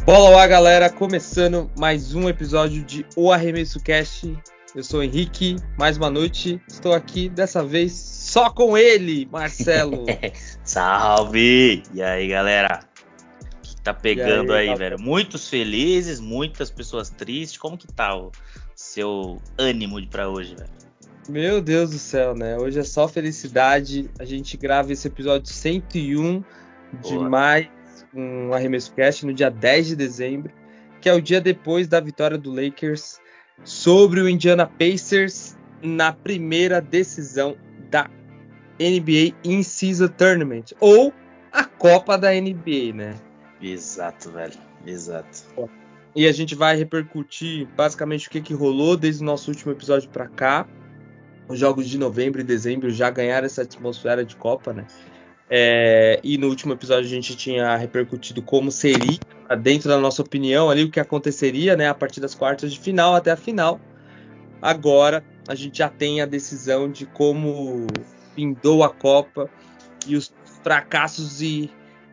Bola lá, galera, começando mais um episódio de O Arremesso Cast. Eu sou o Henrique, mais uma noite, estou aqui dessa vez só com ele, Marcelo. Salve! E aí, galera? O que tá pegando aí, galera? velho? Muitos felizes, muitas pessoas tristes. Como que tá o seu ânimo pra hoje, velho? Meu Deus do céu, né? Hoje é só felicidade. A gente grava esse episódio 101 de Boa. mais um Arremesso Cast no dia 10 de dezembro, que é o dia depois da vitória do Lakers sobre o Indiana Pacers na primeira decisão da NBA In-Season Tournament, ou a Copa da NBA, né? Exato, velho. Exato. E a gente vai repercutir basicamente o que rolou desde o nosso último episódio para cá. Os jogos de novembro e dezembro já ganharam essa atmosfera de Copa, né? E no último episódio a gente tinha repercutido como seria, dentro da nossa opinião, ali o que aconteceria, né? A partir das quartas de final até a final. Agora a gente já tem a decisão de como findou a Copa e os fracassos e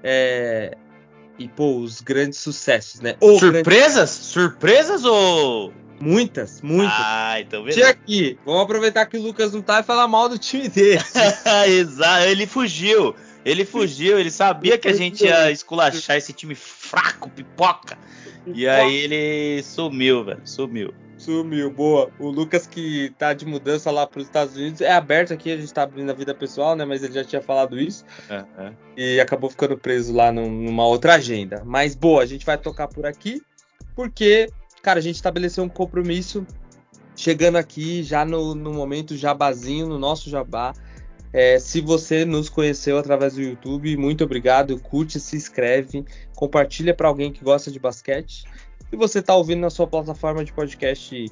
os grandes sucessos, né? Surpresas? Surpresas ou... Muitas. Então Tinha beleza. aqui, vamos aproveitar que o Lucas não tá e falar mal do time dele. Exato, ele fugiu, ele sabia que a gente ia esculachar esse time fraco, pipoca. E aí ele sumiu, velho, sumiu. Sumiu, boa. O Lucas, que tá de mudança lá para os Estados Unidos, é aberto aqui, a gente tá abrindo a vida pessoal, né? Mas ele já tinha falado isso. E acabou ficando preso lá numa outra agenda. Mas, boa, a gente vai tocar por aqui, porque, cara, a gente estabeleceu um compromisso, chegando aqui já no momento jabazinho, no nosso jabá. Se você nos conheceu através do YouTube, muito obrigado, curte, se inscreve, compartilha para alguém que gosta de basquete. Se você está ouvindo na sua plataforma de podcast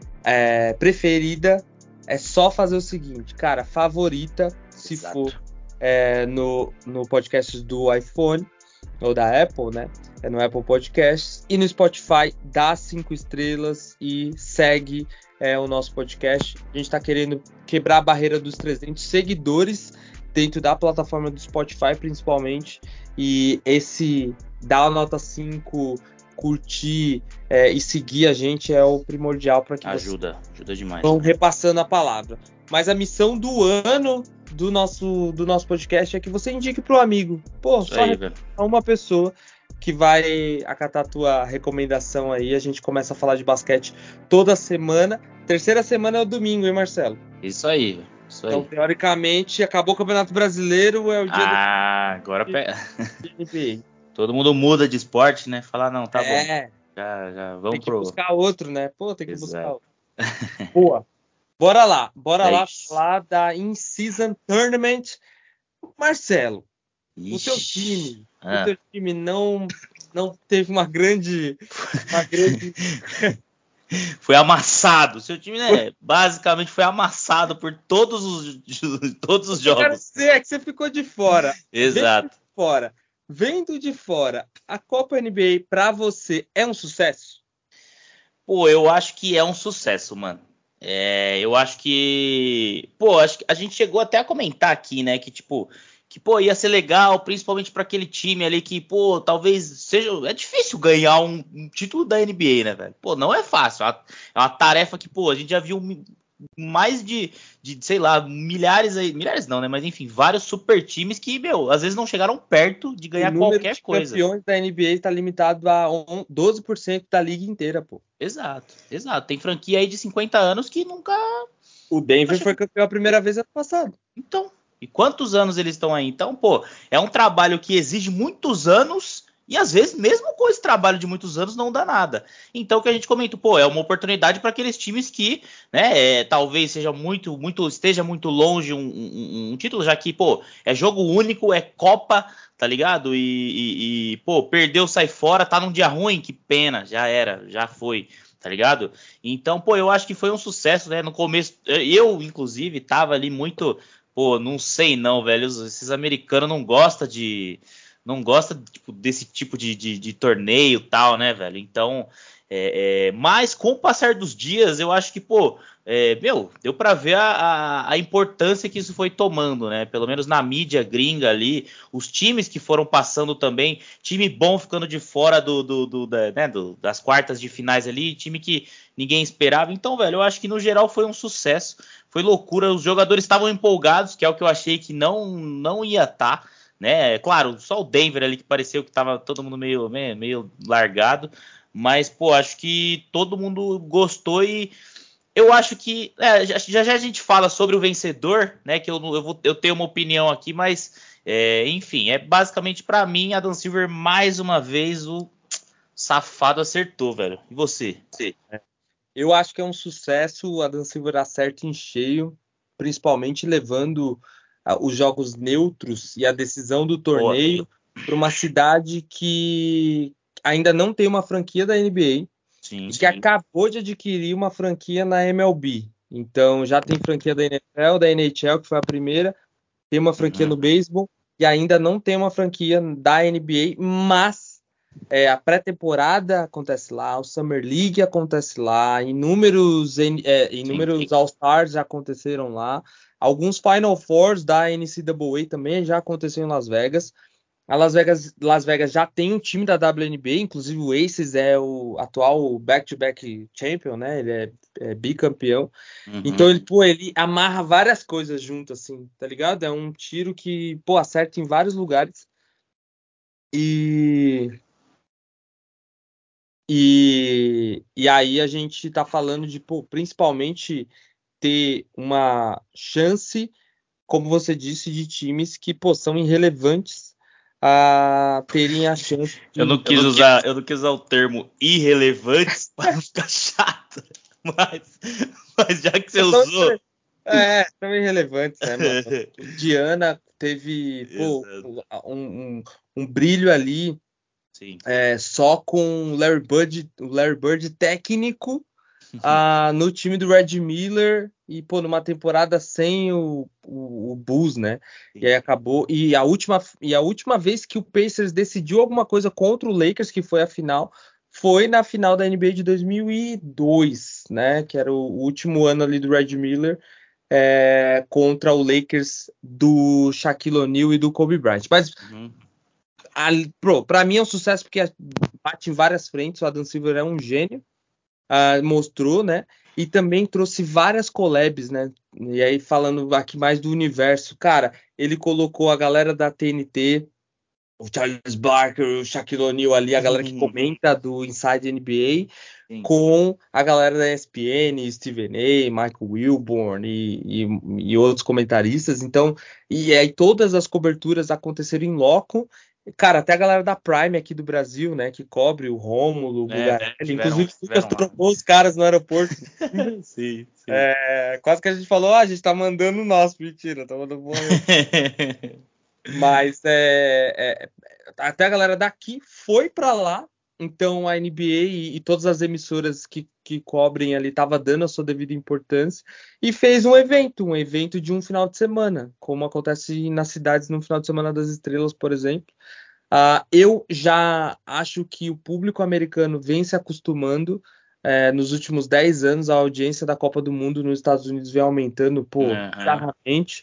preferida, é só fazer o seguinte, cara, favorita, se Exato. for no podcast do iPhone ou da Apple, né? No Apple Podcasts, e no Spotify, dá 5 estrelas e segue o nosso podcast. A gente está querendo quebrar a barreira dos 300 seguidores dentro da plataforma do Spotify, principalmente, e esse dar a nota 5, curtir e seguir a gente é o primordial para que ajuda demais. Vão repassando a palavra. Mas a missão do ano do nosso podcast é que você indique para o amigo. Pô, Isso só aí, velho. uma pessoa que vai acatar a tua recomendação aí. A gente começa a falar de basquete toda semana. Terceira semana é o domingo, hein, Marcelo? Isso aí, velho. Isso aí. Então, teoricamente, acabou o Campeonato Brasileiro, é o dia agora pega. do NBA. Todo mundo muda de esporte, né? Fala, não, tá bom. É, Já tem vamos que pro... buscar outro, né? Pô, tem que buscar Exato. outro. Boa. Bora lá Isso. falar da In-Season Tournament. Marcelo, Ixi. o teu time não teve uma grande foi amassado. O seu time, né, basicamente foi amassado por todos os jogos. Eu quero dizer que você ficou de fora. Exato. Vendo de fora, a Copa NBA pra você é um sucesso? Pô, eu acho que é um sucesso, mano. Eu acho que... Pô, acho que a gente chegou até a comentar aqui, né, que pô, ia ser legal, principalmente para aquele time ali que, pô, talvez seja... É difícil ganhar um título da NBA, né, velho? Pô, não é fácil. É uma tarefa que, pô, a gente já viu mais de sei lá, milhares não, né? Mas enfim, vários super times que, meu, às vezes não chegaram perto de ganhar qualquer coisa. O número de campeões da NBA está limitado a 12% da liga inteira, pô. Exato. Tem franquia aí de 50 anos que nunca... O Denver foi campeão a primeira vez ano passado. Então, e quantos anos eles estão aí? Então, pô, é um trabalho que exige muitos anos e às vezes, mesmo com esse trabalho de muitos anos, não dá nada. Então, o que a gente comentou, pô, é uma oportunidade para aqueles times que, né, talvez esteja muito longe um título, já que, pô, é jogo único, é Copa, tá ligado? Pô, perdeu, sai fora, tá num dia ruim, que pena, já era, já foi. Tá ligado? Então, pô, eu acho que foi um sucesso, né? No começo, eu, inclusive, tava ali muito... Pô, não sei não, velho. Esses americanos não gostam tipo, desse tipo de torneio e tal, né, velho? Então, Mas com o passar dos dias, eu acho que, deu para ver a importância que isso foi tomando, né? Pelo menos na mídia gringa ali, os times que foram passando também, time bom ficando de fora das quartas de finais ali, time que ninguém esperava. Então, velho, eu acho que no geral foi um sucesso, foi loucura. Os jogadores estavam empolgados, que é o que eu achei que não ia estar. Né? Claro, só o Denver ali que pareceu que tava todo mundo meio largado. Mas, acho que todo mundo gostou e eu acho que já a gente fala sobre o vencedor, né? Que eu tenho uma opinião aqui, mas enfim, basicamente para mim Adam Silver mais uma vez o safado acertou, velho. E você? Eu acho que é um sucesso, o Adam Silver acerta em cheio, principalmente levando os jogos neutros e a decisão do Boa. torneio para uma cidade que ainda não tem uma franquia da NBA Sim, e que acabou de adquirir uma franquia na MLB. Então já tem franquia da NFL, da NHL, que foi a primeira, tem uma franquia no beisebol e ainda não tem uma franquia da NBA, mas a pré-temporada acontece lá, o Summer League acontece lá, inúmeros All-Stars já aconteceram lá, alguns Final Fours da NCAA também já aconteceram em Las Vegas. A Las Vegas já tem um time da WNBA, inclusive o Aces é o atual back-to-back champion, né? Ele é bicampeão. Então ele amarra várias coisas junto, assim, tá ligado? É um tiro que, acerta em vários lugares. E aí a gente tá falando de, principalmente ter uma chance, como você disse, de times que, são irrelevantes a terem a chance Eu de. não quis usar o termo irrelevantes para não ficar chato, mas já que você usou. São irrelevantes, né, mano? Diana teve, Exato. um brilho ali, Sim. só com o Larry Bird técnico no time do Red Miller e, numa temporada sem o Bulls, né? Sim. E aí acabou. E a última vez que o Pacers decidiu alguma coisa contra o Lakers, que foi a final, foi na final da NBA de 2002, né? Que era o último ano ali do Red Miller. Contra o Lakers do Shaquille O'Neal e do Kobe Bryant. Mas, para mim é um sucesso porque bate em várias frentes. O Adam Silver é um gênio, mostrou, né? E também trouxe várias collabs, né? E aí, falando aqui mais do universo, cara, ele colocou a galera da TNT, o Charles Barker, o Shaquille O'Neal ali, a galera que comenta do Inside NBA, com a galera da ESPN, Stephen A, Michael Wilborn e outros comentaristas. Então, e aí todas as coberturas aconteceram em loco. Cara, até a galera da Prime aqui do Brasil, né, que cobre o Rômulo, o Bugarelli, inclusive o Lucas trocou os caras no aeroporto. Sim. Quase que a gente falou, a gente tá mandando o nosso, mentira, tá mandando Mas até a galera daqui foi para lá, então a NBA e todas as emissoras que cobrem ali tava dando a sua devida importância e fez um evento de um final de semana, como acontece nas cidades no final de semana das estrelas, por exemplo. Eu já acho que o público americano vem se acostumando. Nos últimos 10 anos, a audiência da Copa do Mundo nos Estados Unidos vem aumentando, bizarramente.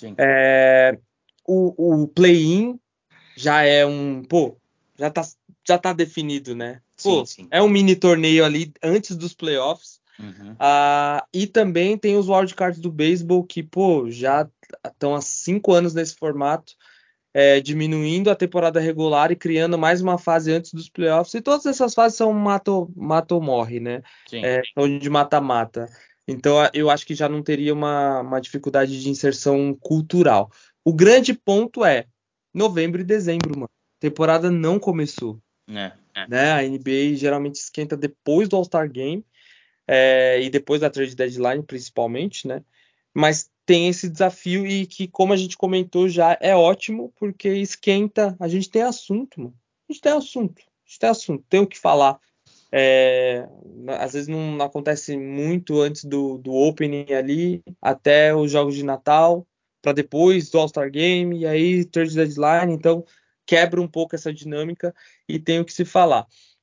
O play-in já é já tá definido, né? Sim. É um mini torneio ali antes dos playoffs. E também tem os wildcards do beisebol que, já estão há 5 anos nesse formato, diminuindo a temporada regular e criando mais uma fase antes dos playoffs. E todas essas fases são mata ou morre, né? São de mata-mata. Então eu acho que já não teria uma dificuldade de inserção cultural. O grande ponto é novembro e dezembro, mano. A temporada não começou. Né? A NBA geralmente esquenta depois do All-Star Game, e depois da trade deadline, principalmente, né? Mas tem esse desafio e que, como a gente comentou já, é ótimo porque esquenta. A gente tem assunto, mano. A gente tem assunto, tem o que falar. Às vezes não acontece muito antes do opening ali, até os jogos de Natal, para depois do All-Star Game, e aí trade deadline, então quebra um pouco essa dinâmica e tem o que se falar.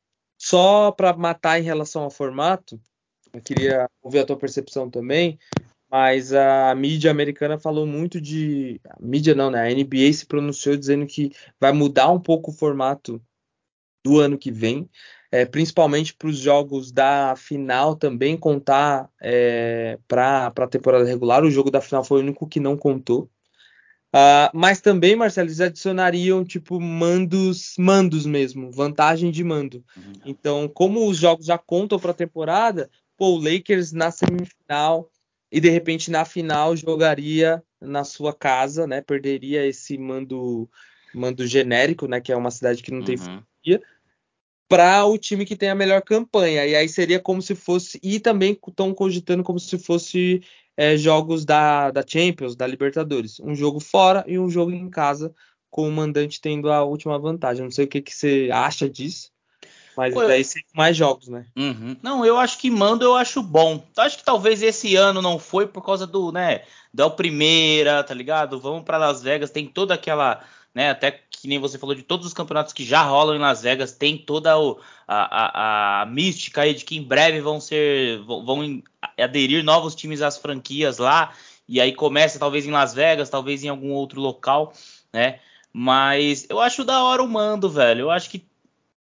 Só para matar em relação ao formato, eu queria ouvir a tua percepção também, mas a mídia americana falou muito de... A mídia não, né? A NBA se pronunciou dizendo que vai mudar um pouco o formato do ano que vem, principalmente para os jogos da final também contar para a temporada regular. O jogo da final foi o único que não contou. Mas também, Marcelo, eles adicionariam tipo mandos mesmo, vantagem de mando. Então, como os jogos já contam para a temporada, pô, o Lakers na semifinal e de repente na final jogaria na sua casa, né? Perderia esse mando genérico, né? Que é uma cidade que não tem franquia, para o time que tem a melhor campanha. E aí seria como se fosse. E também estão cogitando como se fosse jogos da Champions, da Libertadores. Um jogo fora e um jogo em casa, com o mandante tendo a última vantagem. Não sei o que você acha disso, mas Pô, daí seria mais jogos, né? Não, eu acho que mando eu acho bom. Acho que talvez esse ano não foi por causa do, né, da primeira, tá ligado? Vamos pra Las Vegas, tem toda aquela, né, até que nem você falou de todos os campeonatos que já rolam em Las Vegas, tem toda a mística aí de que em breve vão aderir novos times às franquias lá, e aí começa talvez em Las Vegas, talvez em algum outro local, né? Mas eu acho da hora o mando, velho. Eu acho que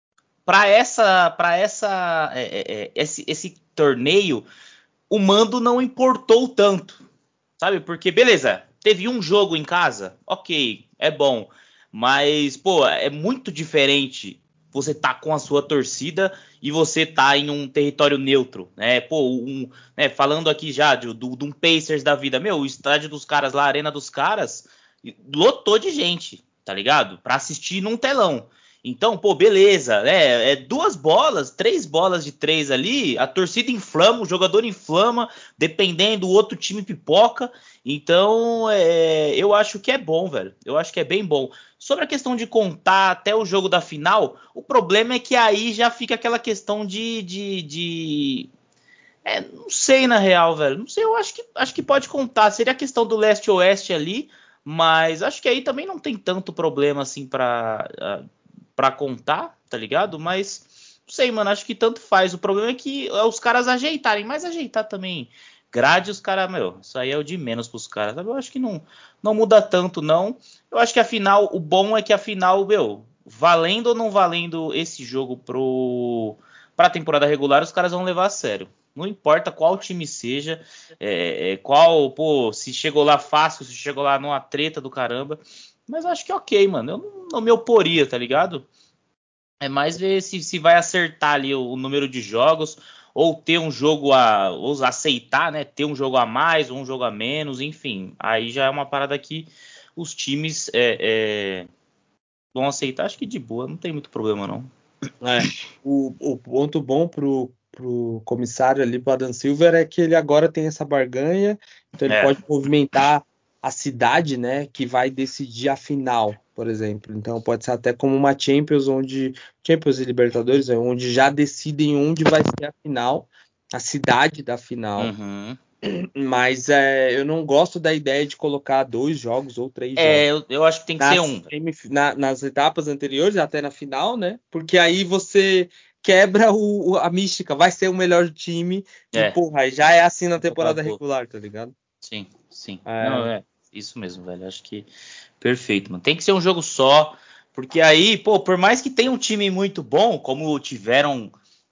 esse torneio, o mando não importou tanto, sabe? Porque beleza, teve um jogo em casa, ok, é bom, mas pô, é muito diferente você tá com a sua torcida e você tá em um território neutro, né? Pô, né, falando aqui já de um Pacers da vida, meu, o estádio dos caras lá, a arena dos caras, lotou de gente, tá ligado? Pra assistir num telão. Então, pô, beleza, né? É duas bolas, três bolas de três ali, a torcida inflama, o jogador inflama, dependendo, o outro time pipoca. Então, eu acho que é bom, velho. Eu acho que é bem bom. Sobre a questão de contar até o jogo da final, o problema é que aí já fica aquela questão não sei na real, velho. Não sei, eu acho que pode contar. Seria a questão do leste-oeste ali, mas acho que aí também não tem tanto problema assim pra contar, tá ligado? Mas não sei, mano, acho que tanto faz. O problema é que os caras ajeitarem, mas ajeitar também grade os caras, meu, isso aí é o de menos pros caras, sabe? Eu acho que não muda tanto, não. Eu acho que a final, o bom é que a final, meu, valendo ou não valendo esse jogo pra temporada regular, os caras vão levar a sério. Não importa qual time seja, pô, se chegou lá fácil, se chegou lá numa treta do caramba. Mas acho que é ok, mano. Eu não me oporia, tá ligado? É mais ver se vai acertar ali o número de jogos, ou ter um jogo ou aceitar, né? Ter um jogo a mais, ou um jogo a menos, enfim. Aí já é uma parada que os times vão aceitar, acho que de boa, não tem muito problema, não. O ponto bom pro comissário ali, pro Adam Silver, é que ele agora tem essa barganha, então ele pode movimentar a cidade, né, que vai decidir a final, por exemplo. Então pode ser até como uma Champions e Libertadores, onde já decidem onde vai ser a final, a cidade da final. Uhum. Mas eu não gosto da ideia de colocar 2 jogos ou 3 jogos Eu acho que tem que ser um. nas etapas anteriores, até na final, né? Porque aí você quebra a mística, vai ser o melhor time e, porra, já é assim na temporada Acabou. regular, tá ligado? Sim, sim. Não, É, isso mesmo, velho. Acho que perfeito, mano. Tem que ser um jogo só, porque aí, pô, por mais que tenha um time muito bom, como tiveram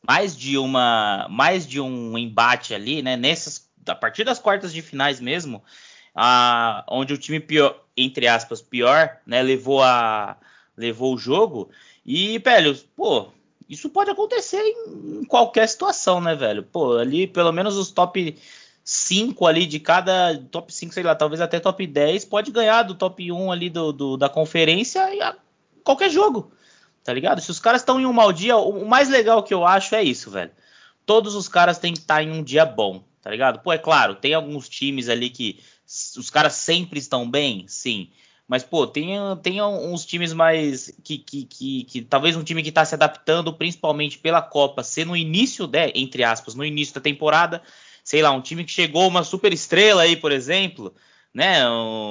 mais de um embate ali, né, a partir das quartas de finais mesmo, onde o time pior, entre aspas, pior, né, levou o jogo. E, velho, pô, isso pode acontecer em qualquer situação, né, velho? Pô, ali pelo menos os top 5 ali de cada top 5, sei lá, talvez até top 10 pode ganhar do top 1 ali da conferência qualquer jogo, tá ligado? Se os caras estão em um mau dia, o mais legal que eu acho é isso, velho. Todos os caras têm que estar em um dia bom, tá ligado? Pô, é claro, tem alguns times ali que os caras sempre estão bem, sim. Mas, pô, tem uns times mais. Que talvez um time que tá se adaptando, principalmente pela Copa, ser no início, entre aspas, no início da temporada. Sei lá, um time que chegou uma super estrela aí, por exemplo, né?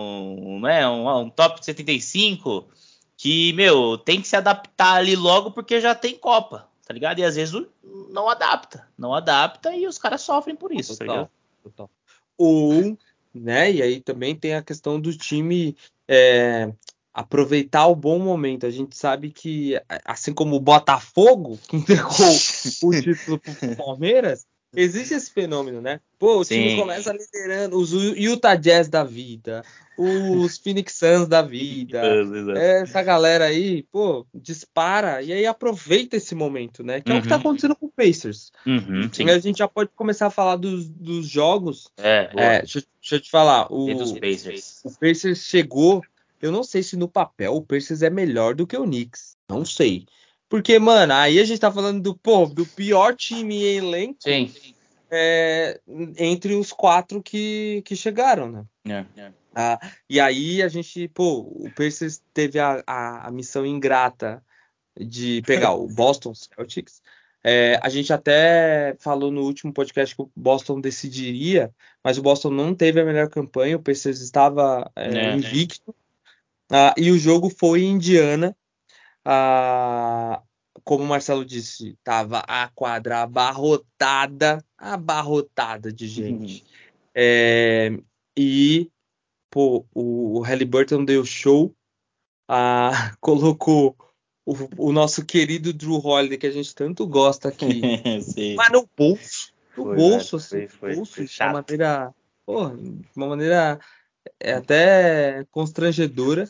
Um top 75 que, meu, tem que se adaptar ali logo porque já tem Copa, tá ligado? E às vezes não adapta e os caras sofrem por isso, tá ligado? Total. Ou, né, e aí também tem a questão do time aproveitar o bom momento. A gente sabe que, assim como o Botafogo, que entregou o título pro Palmeiras, existe esse fenômeno, né? Pô, o time começa liderando, os Utah Jazz da vida, os Phoenix Suns da vida, essa galera aí, pô, dispara e aí aproveita esse momento, né? Que é o que tá acontecendo com o Pacers. Sim. A gente já pode começar a falar dos jogos. Deixa eu te falar, dos Pacers. O Pacers chegou, eu não sei se no papel o Pacers é melhor do que o Knicks, não sei. Porque, mano, aí a gente tá falando do pior time em elenco. Sim. Entre os 4 que chegaram, né? E aí a gente, o Pacers teve a missão ingrata de pegar o Boston Celtics. A gente até falou no último podcast que o Boston decidiria, mas o Boston não teve a melhor campanha, o Pacers estava invicto. E o jogo foi em Indiana. Como o Marcelo disse, tava a quadra abarrotada de gente. E o Haliburton deu show, colocou o nosso querido Drew Holiday, que a gente tanto gosta aqui, mas no bolso, assim, de uma maneira até constrangedora.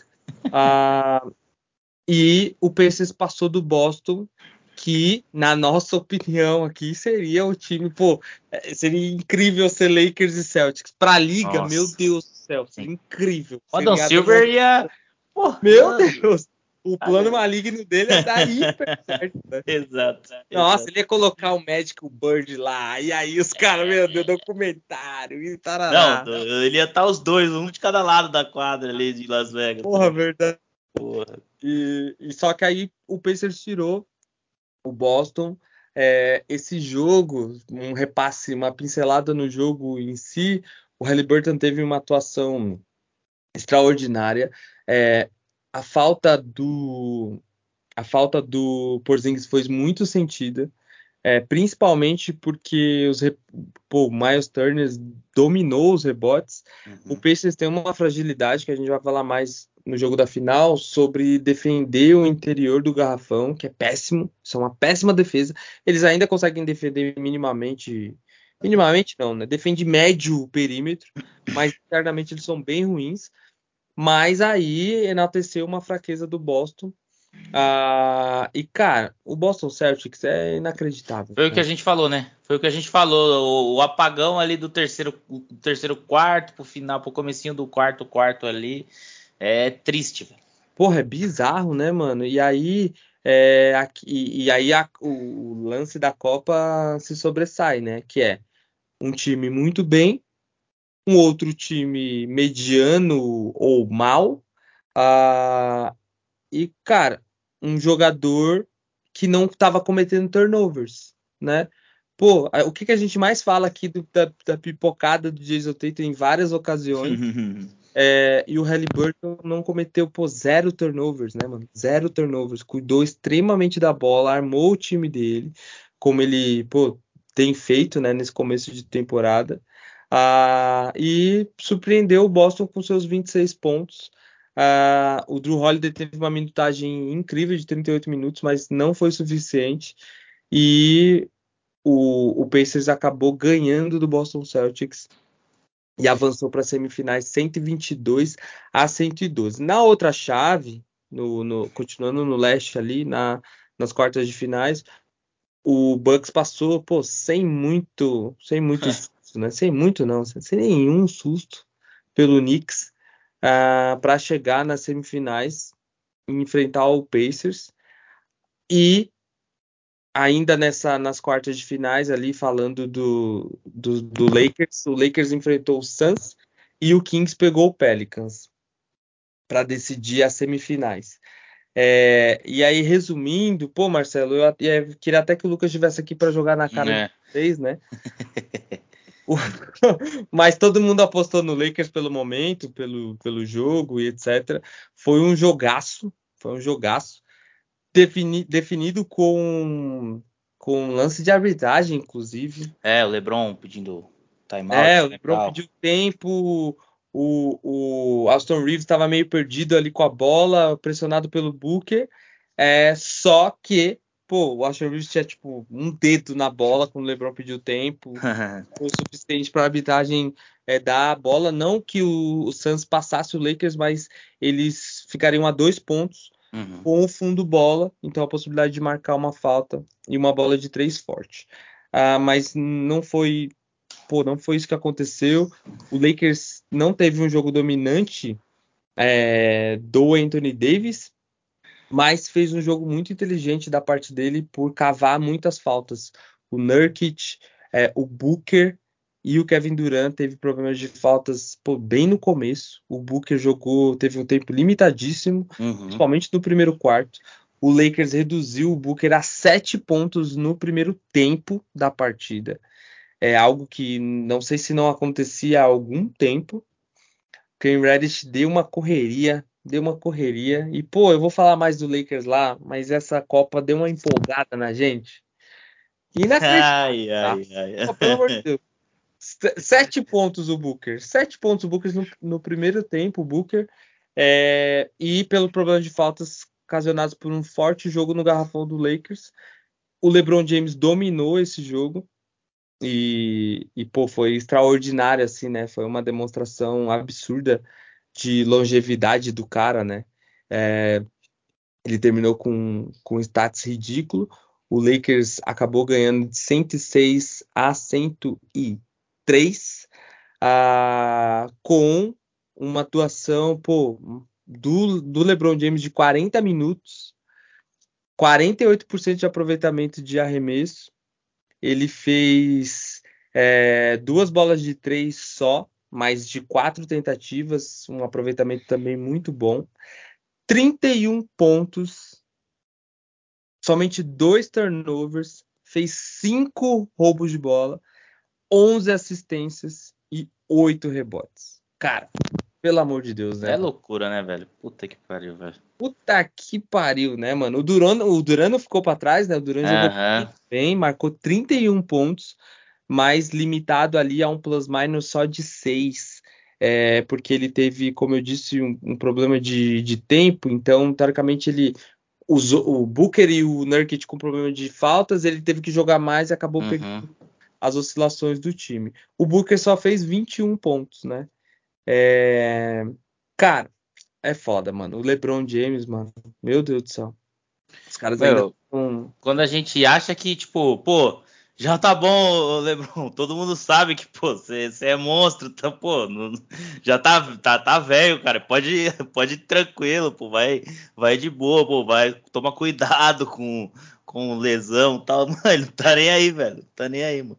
E o Pacers passou do Boston, que, na nossa opinião aqui, seria o time, seria incrível ser Lakers e Celtics. Pra Liga, nossa, meu Deus do céu, seria incrível. O Adam Silver ia... Meu Deus! O plano maligno dele é dar hiper certo, né? Exato. Nossa, ele ia colocar o Magic Bird lá, e aí os caras, meu Deus, documentário e tarará. Não, ele ia estar os dois, um de cada lado da quadra ali de Las Vegas. Porra, verdade. E só que aí o Pacers tirou o Boston. Esse jogo, um repasse, uma pincelada no jogo em si, o Haliburton teve uma atuação extraordinária. A falta do Porzingis foi muito sentida, principalmente porque o Miles Turner dominou os rebotes. O Pacers tem uma fragilidade que a gente vai falar mais no jogo da final, sobre defender o interior do garrafão, que é péssimo, isso é uma péssima defesa. Eles ainda conseguem defender minimamente não, né? Defende médio o perímetro, mas internamente eles são bem ruins. Mas aí enalteceu uma fraqueza do Boston. E, cara, o Boston Celtics é inacreditável. Foi o que a gente falou, né? Foi o que a gente falou. O apagão ali do terceiro quarto pro final, pro comecinho do quarto ali. É triste, velho. Porra, é bizarro, né, mano? E aí, o lance da Copa se sobressai, né? Que é um time muito bem, um outro time mediano ou mal. E, cara, um jogador que não estava cometendo turnovers, né? O que a gente mais fala aqui da pipocada do Jason Tatum em várias ocasiões, e o Haliburton não cometeu, 0 turnovers, né, mano? 0 turnovers, cuidou extremamente da bola, armou o time dele, como ele, tem feito, né, nesse começo de temporada, e surpreendeu o Boston com seus 26 pontos. O Drew Holiday teve uma minutagem incrível de 38 minutos, mas não foi suficiente. E o Pacers acabou ganhando do Boston Celtics e avançou para as semifinais 122-112. Na outra chave, continuando no leste ali, nas quartas de finais, o Bucks passou, sem muito susto, né? Sem muito não, sem nenhum susto pelo Knicks, para chegar nas semifinais e enfrentar o Pacers. E ainda nas quartas de finais ali, falando do Lakers, o Lakers enfrentou o Suns e o Kings pegou o Pelicans para decidir as semifinais. E aí, resumindo, Marcelo, eu queria até que o Lucas estivesse aqui para jogar na cara de vocês, né? Mas todo mundo apostou no Lakers pelo momento, pelo jogo e etc. Foi um jogaço definido com com lance de arbitragem, inclusive. O LeBron pedindo timeout. O LeBron pediu tempo, o Austin Reeves estava meio perdido ali com a bola, pressionado pelo Booker. Só que, o Austin Reeves tinha tipo um dedo na bola quando o LeBron pediu tempo. Foi o suficiente para a arbitragem dar a bola. Não que o Suns passasse o Lakers, mas eles ficariam a 2 pontos com o fundo bola. Então a possibilidade de marcar uma falta e uma bola de 3 forte. Mas não foi isso que aconteceu. O Lakers não teve um jogo dominante do Anthony Davis, mas fez um jogo muito inteligente da parte dele por cavar muitas faltas. O Nurkic, o Booker e o Kevin Durant teve problemas de faltas bem no começo. O Booker teve um tempo limitadíssimo, principalmente no primeiro quarto. O Lakers reduziu o Booker a 7 pontos no primeiro tempo da partida. É algo que não sei se não acontecia há algum tempo. Cam Reddish deu uma correria. E, eu vou falar mais do Lakers lá, mas essa Copa deu uma empolgada na gente. Inacreditável, tá? Pelo amor de Deus. 7 pontos o Booker. 7 pontos o Booker no primeiro tempo, o Booker. E pelo problema de faltas ocasionados por um forte jogo no garrafão do Lakers. O LeBron James dominou esse jogo. E foi extraordinário, assim, né? Foi uma demonstração absurda de longevidade do cara, né? Ele terminou com um status ridículo. O Lakers acabou ganhando de 106-103, com uma atuação, do LeBron James de 40 minutos, 48% de aproveitamento de arremesso. Ele fez 2 bolas de 3 só, mas de 4 tentativas, um aproveitamento também muito bom. 31 pontos, somente 2 turnovers, fez 5 roubos de bola, 11 assistências e 8 rebotes. Cara, pelo amor de Deus, né? É loucura, né, velho? Puta que pariu, velho. Puta que pariu, né, mano? O Duran não ficou pra trás, né? O Duran jogou bem, marcou 31 pontos, mas limitado ali a um plus-minus só de 6. Porque ele teve, como eu disse, um problema de tempo. Então, teoricamente, ele usou o Booker e o Nurkic com problema de faltas. Ele teve que jogar mais e acabou pegando as oscilações do time. O Booker só fez 21 pontos, né? Cara, é foda, mano. O LeBron James, mano. Meu Deus do céu. Os caras ainda estão... Quando a gente acha que, tipo, já tá bom, LeBron. Todo mundo sabe que, você é monstro. Então, já tá velho, cara. Pode ir tranquilo, vai de boa, toma cuidado com lesão e tal. Mano, ele não tá nem aí, velho. Não tá nem aí, mano.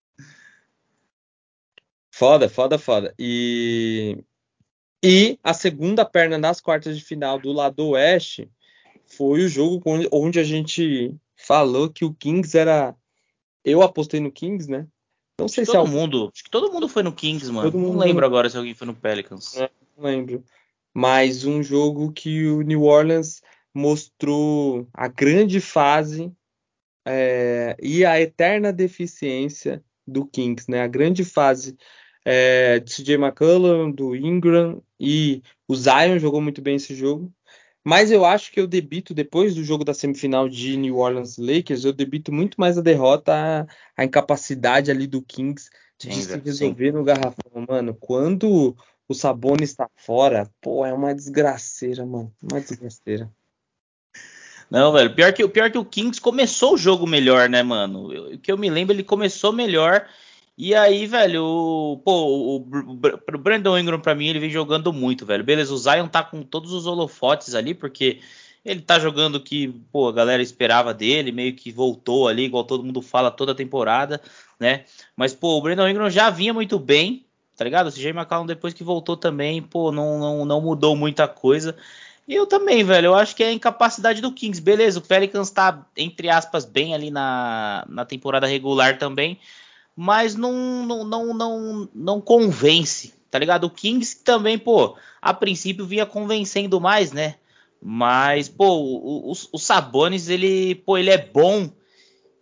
Foda. E a segunda perna nas quartas de final do lado oeste foi o jogo onde a gente falou que o Kings era... Eu apostei no Kings, né? Não sei se acho que todo mundo foi no Kings, mano. Não lembro agora se alguém foi no Pelicans. Não lembro. Mas um jogo que o New Orleans mostrou a grande fase e a eterna deficiência do Kings, né? A grande fase de CJ McCollum, do Ingram, e o Zion jogou muito bem esse jogo. Mas eu acho que eu debito, depois do jogo da semifinal de New Orleans Lakers, eu debito muito mais a derrota, a incapacidade ali do Kings de se resolver no garrafão, mano. Quando o Sabonis está fora, é uma desgraceira, mano. Uma desgraceira. Não, velho, pior que o Kings começou o jogo melhor, né, mano? O que eu me lembro, ele começou melhor. E aí, velho, o Brandon Ingram, pra mim, ele vem jogando muito, velho. Beleza, o Zion tá com todos os holofotes ali, porque ele tá jogando o que, a galera esperava dele, meio que voltou ali, igual todo mundo fala toda a temporada, né? Mas, o Brandon Ingram já vinha muito bem, tá ligado? O CJ McCollum, depois que voltou também, não mudou muita coisa. E eu também, velho, eu acho que é a incapacidade do Kings. Beleza, o Pelicans tá, entre aspas, bem ali na temporada regular também, mas não convence, tá ligado? O Kings também, a princípio vinha convencendo mais, né? Mas, o Sabonis, ele é bom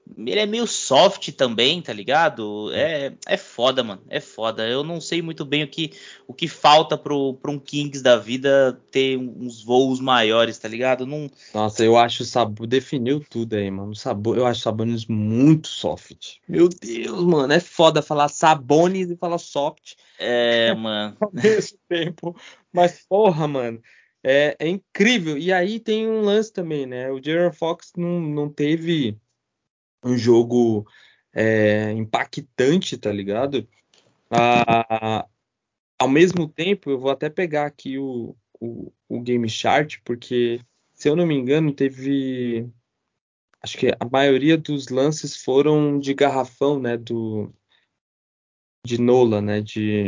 ele é meio soft também, tá ligado? É foda, mano. É foda. Eu não sei muito bem o que falta pra um Kings da vida ter uns voos maiores, tá ligado? Não... Nossa, eu acho o Sabonis definiu tudo aí, mano. Eu acho o Sabonis muito soft. Meu Deus, mano, é foda falar Sabonis e falar soft Mano. ao mesmo tempo. Mas porra, mano, é incrível. E aí tem um lance também, né? O De'Aaron Fox não teve um jogo impactante, tá ligado? Ah, ao mesmo tempo, eu vou até pegar aqui o Game Chart, porque, se eu não me engano, teve. Acho que a maioria dos lances foram de garrafão, né? De Nola, né?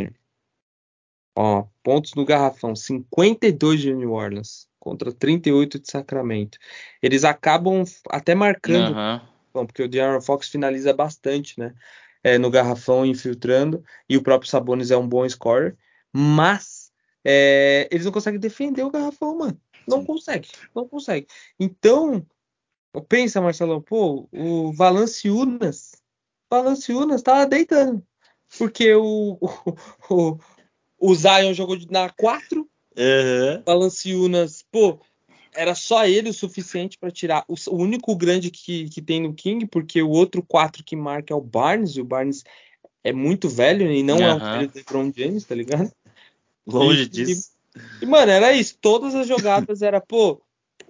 Pontos no garrafão. 52 de New Orleans contra 38 de Sacramento. Eles acabam até marcando, Aham. porque o De'Aaron Fox finaliza bastante, né? No garrafão, infiltrando, e o próprio Sabonis é um bom scorer, mas eles não conseguem defender o garrafão, mano. Não Sim. consegue, não consegue. Então, pensa, Marcelão, pô, Valanciunas tava deitando, porque o, o Zion jogou na 4, Aham. Valanciunas, pô, era só ele o suficiente para tirar o único grande que tem no King, porque o outro 4 que marca é o Barnes, e o Barnes é muito velho e não é um Aham. velho do LeBron James, tá ligado? Longe E, disso. mano, era isso. Todas as jogadas era, pô,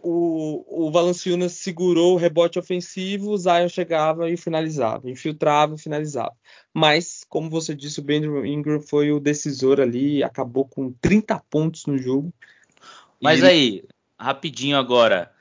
o Valanciunas segurou o rebote ofensivo, o Zion chegava e finalizava, infiltrava e finalizava. Mas, como você disse, o Brandon Ingram foi o decisor ali, acabou com 30 pontos no jogo. E Mas ele, aí, rapidinho agora.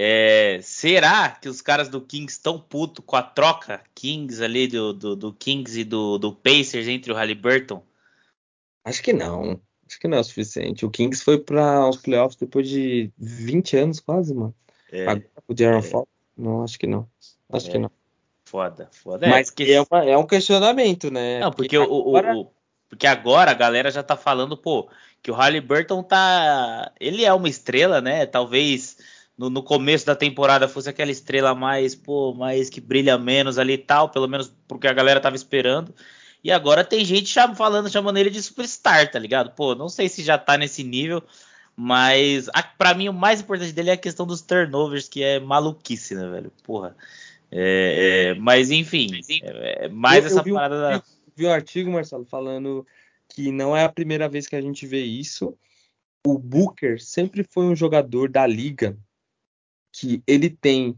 Será que os caras do Kings estão puto com a troca Kings ali do Kings e do Pacers entre o Haliburton? acho que não. Acho que não é o suficiente. O Kings foi para os playoffs depois de 20 anos, quase, mano. É, Agora o De'Aaron é, Fox? Não, acho que não. Acho que é não. foda, foda. Mas Porque. é um questionamento, né? Não, Porque porque agora. porque agora a galera já tá falando, pô, que o Haliburton tá. Ele é uma estrela, né? Talvez no começo da temporada fosse aquela estrela mais, pô, mais que brilha menos ali e tal, pelo menos porque a galera tava esperando. E agora tem gente chamando ele de superstar, tá ligado? Pô, não sei se já tá nesse nível, mas pra mim o mais importante dele é a questão dos turnovers, que é maluquice, né, velho? Porra. Mas enfim, mais Eu essa vi parada da. vi um artigo, Marcelo, falando que não é a primeira vez que a gente vê isso. O Booker sempre foi um jogador da liga que ele tem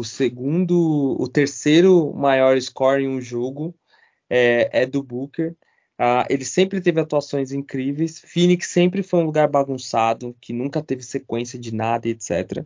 o terceiro maior score em um jogo é do Booker. Ele sempre teve atuações incríveis. Phoenix sempre foi um lugar bagunçado, que nunca teve sequência de nada, etc.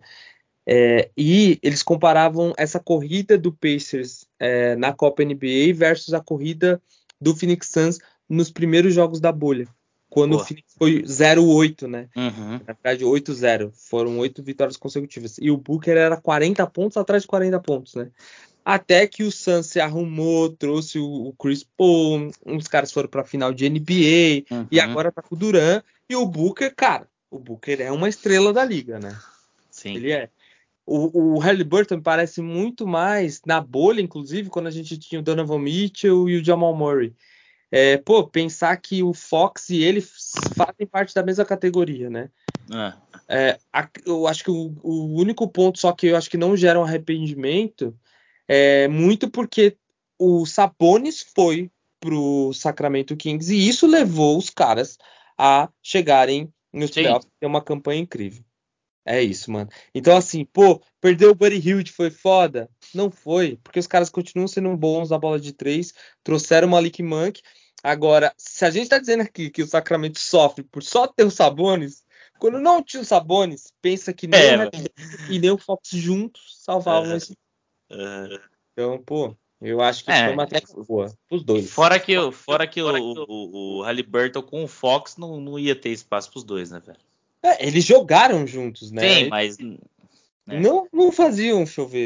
E eles comparavam essa corrida do Pacers na Copa NBA versus a corrida do Phoenix Suns nos primeiros jogos da bolha, quando o Pô. Phoenix foi 0-8, né? Uhum. Na verdade, 8-0. Foram 8 vitórias consecutivas. E o Booker era 40 pontos atrás de 40 pontos, né? Até que o Suns se arrumou, trouxe o Chris Paul, uns caras foram para a final de NBA, e Uhum. agora tá com o Durant. E o Booker, cara, o Booker é uma estrela da liga, né? Sim. Ele é. O Haliburton parece muito mais na bolha, inclusive, quando a gente tinha o Donovan Mitchell e o Jamal Murray. Pô, pensar que o Fox e ele fazem parte da mesma categoria, né? É. Eu acho que o único ponto só que eu acho que não gera um arrependimento é muito porque o Sabonis foi pro Sacramento Kings e isso levou os caras a chegarem nos Sim. playoffs e ter uma campanha incrível. É isso, mano. Então, assim, pô, perder o Buddy Hield foi foda? Não foi, porque os caras continuam sendo bons na bola de três, trouxeram o Malik Monk. Agora, se a gente tá dizendo aqui que o Sacramento sofre por só ter o Sabonis, quando não tinha o Sabonis, pensa que nem o Red Velho. e nem o Fox juntos salvavam Uhum. esse. Uhum. Então, pô, eu acho que foi É. uma troca boa, os dois. Fora que o Haliburton com o Fox não ia ter espaço pros dois, né, velho? Eles jogaram juntos, Sim, né? mas. Né? Não faziam chover.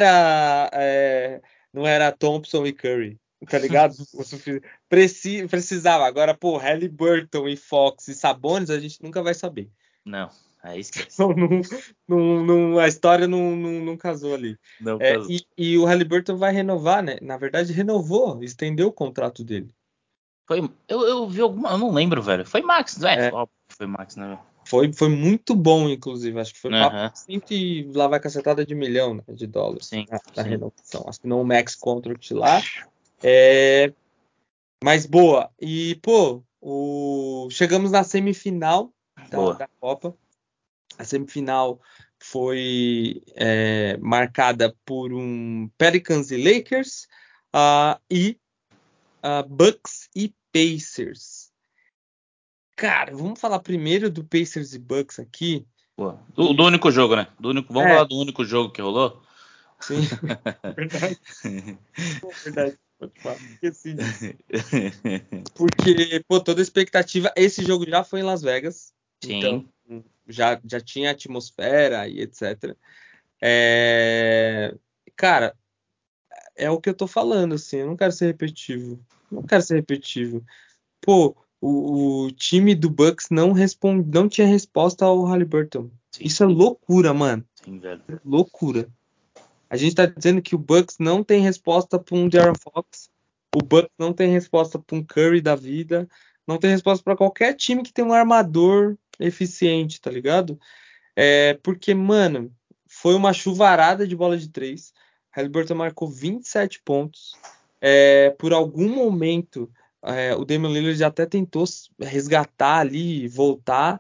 Não era Thompson e Curry, tá ligado? Precisava. Agora, pô, Haliburton e Fox e Sabonis, a gente nunca vai saber. Não. Aí esquece. Então, a história não casou ali. Não casou. E o Haliburton vai renovar, né? Na verdade, renovou, estendeu o contrato dele. Eu vi alguma. Eu não lembro, velho. Foi Max, velho. Óbvio que foi Max, né, velho? Foi muito bom, inclusive. Acho que foi papo Aham. e lá vai cacetada de $1 milhão, né, de dólares Sim, na sim. renovação. Assinou um max contract lá. Mas boa. E, pô, chegamos na semifinal Boa. da Copa. A semifinal foi marcada por um Pelicans e Lakers e Bucks e Pacers. Cara, vamos falar primeiro do Pacers e Bucks aqui. Boa. Do único jogo, né? Vamos falar do único jogo que rolou? Sim, verdade. Verdade. Pode falar. Esqueci disso. Porque, pô, toda a expectativa. Esse jogo já foi em Las Vegas. Então, Sim. já tinha atmosfera e etc. Cara, é o que eu tô falando, assim. Eu não quero ser repetitivo. Não quero ser repetitivo. Pô, o time do Bucks não tinha resposta ao Haliburton. Sim. Isso é loucura, mano. Sim, velho. Loucura. A gente tá dizendo que o Bucks não tem resposta para um De'Aaron Fox. O Bucks não tem resposta para um Curry da vida. Não tem resposta para qualquer time que tem um armador eficiente, tá ligado? Porque, mano, foi uma chuvarada de bola de três. Haliburton marcou 27 pontos. Por algum momento, o Damian Lillard até tentou resgatar ali, voltar,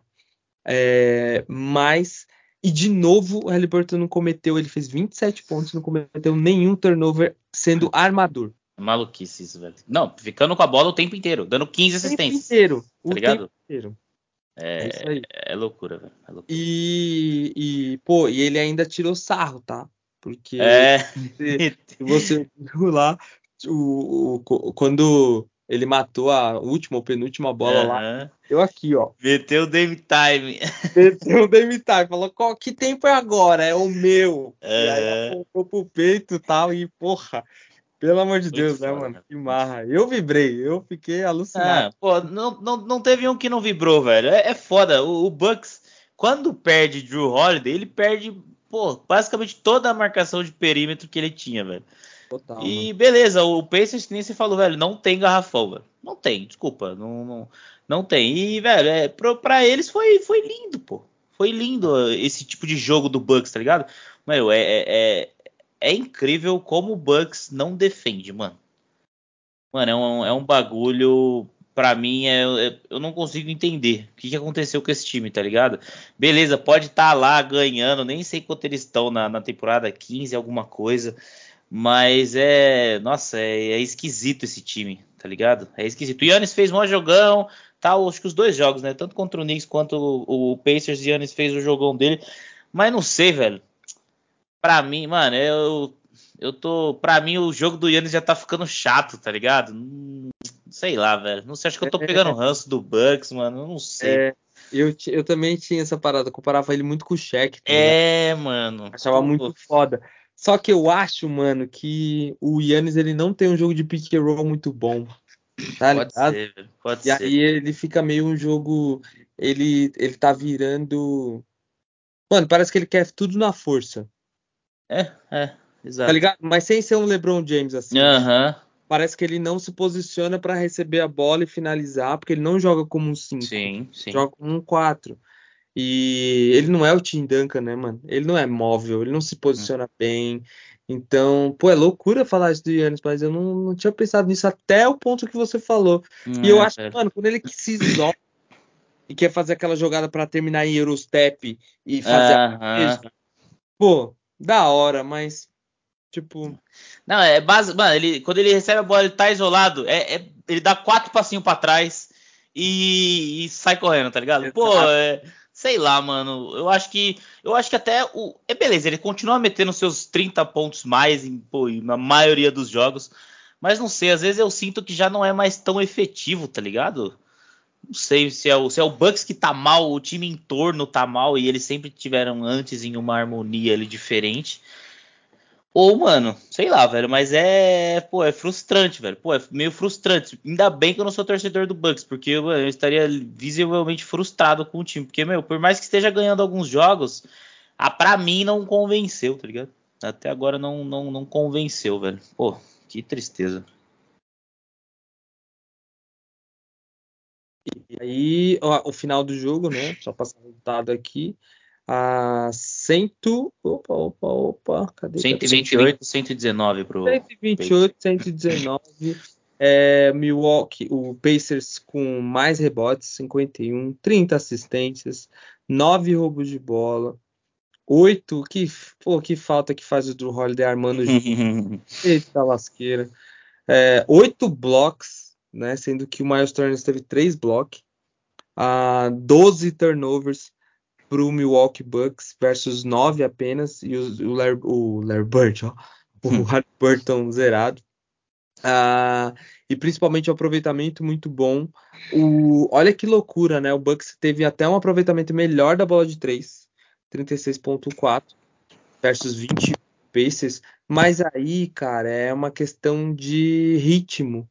mas. E de novo, o Haliburton não cometeu. Ele fez 27 pontos, não cometeu nenhum turnover sendo armador. Maluquice isso, velho. Não, ficando com a bola o tempo inteiro, dando 15 O tempo assistências. inteiro. Tá O tempo ligado? inteiro. É isso aí. É loucura, velho. É loucura. Pô, e ele ainda tirou sarro, tá? Porque É. se você viu lá, quando ele matou a última ou penúltima bola lá, Aham. eu aqui, ó. Meteu o Dame Time. Meteu o Dame Time, falou, que tempo é agora? É o meu. E aí Aham. apontou pro peito e tal, e porra, pelo amor de Muito Deus, né, foda, mano? velho. Que marra. Eu vibrei, eu fiquei alucinado. Pô, não teve um que não vibrou, velho. É foda. O Bucks, quando perde Drew Holiday, ele perde, pô, basicamente toda a marcação de perímetro que ele tinha, velho. Total, mano. E beleza, o Pacers, que nem você falou, velho, não tem garrafão, velho. Não tem, desculpa, não tem. E, velho, pra eles foi lindo, pô. Foi lindo esse tipo de jogo do Bucks, tá ligado? Mano, é incrível como o Bucks não defende, mano. Mano, é um bagulho. Pra mim, eu não consigo entender o que aconteceu com esse time, tá ligado? Beleza, pode estar lá ganhando, nem sei quanto eles estão na temporada 15, alguma coisa. Mas nossa, é esquisito esse time, tá ligado? É esquisito. O Yannis fez um jogão, tal, acho que os dois jogos, né? Tanto contra o Knicks quanto o Pacers, o Yannis fez o jogão dele. Mas não sei, velho. Pra mim, mano, pra mim, o jogo do Yannis já tá ficando chato, tá ligado? Sei lá, velho. Não sei, acho que eu tô pegando ranço do Bucks, mano. Eu não sei. Eu também tinha essa parada, comparava ele muito com o Shaq, tá ligado? Mano. Achava muito Pô, foda. Só que eu acho, mano, que o Yannis ele não tem um jogo de pick and roll muito bom, tá pode ligado? ser, velho. Pode E ser. aí ele fica meio um jogo. Ele tá virando. Mano, parece que ele quer tudo na força, tá Exato. ligado? Mas sem ser um LeBron James assim. Aham. Parece que ele não se posiciona pra receber a bola e finalizar, porque ele não joga como um 5, Sim, sim. joga como um 4. E ele não é o Tim Duncan, né, mano? Ele não é móvel, ele não se posiciona bem. Então, pô, é loucura falar isso do Yannis, mas eu não tinha pensado nisso até o ponto que você falou. E eu acho que, Velho. mano, quando ele se isola e quer fazer aquela jogada pra terminar em Eurostep e fazer a Aham. bandeja, pô, da hora, mas, tipo, Não, mano, quando ele recebe a bola, ele tá isolado. Ele dá 4 passinhos pra trás e sai correndo, tá ligado? Pô, exato. sei lá, mano. Eu acho que até beleza, ele continua metendo seus 30 pontos mais na maioria dos jogos. Mas não sei, às vezes eu sinto que já não é mais tão efetivo, tá ligado? Não sei se é o Bucks que tá mal, o time em torno tá mal e eles sempre tiveram antes em uma harmonia ali diferente. Ou, mano, sei lá, velho, mas é frustrante, velho. Pô, é meio frustrante. Ainda bem que eu não sou torcedor do Bucks, porque eu estaria visivelmente frustrado com o time. Porque, meu, por mais que esteja ganhando alguns jogos, pra mim não convenceu, tá ligado? Até agora não convenceu, velho. Pô, que tristeza. E aí, ó, o final do jogo, né? Só passar o resultado aqui. A cento. Opa. Cadê? 128, 119 pro 128, 119. Milwaukee, o Pacers com mais rebotes, 51, 30 assistências, 9 roubos de bola, 8. Que falta que faz o Drew Holiday armando o jogo. Eita lasqueira. 8 blocos, né? Sendo que o Miles Turner teve 3 blocos. 12 turnovers para o Milwaukee Bucks versus 9 apenas. E o Larry Bird, ó, o Haliburton zerado. E principalmente o aproveitamento muito bom. Olha que loucura, né? O Bucks teve até um aproveitamento melhor da bola de 3, 36,4 versus 20 Pacers. Mas aí, cara, é uma questão de ritmo.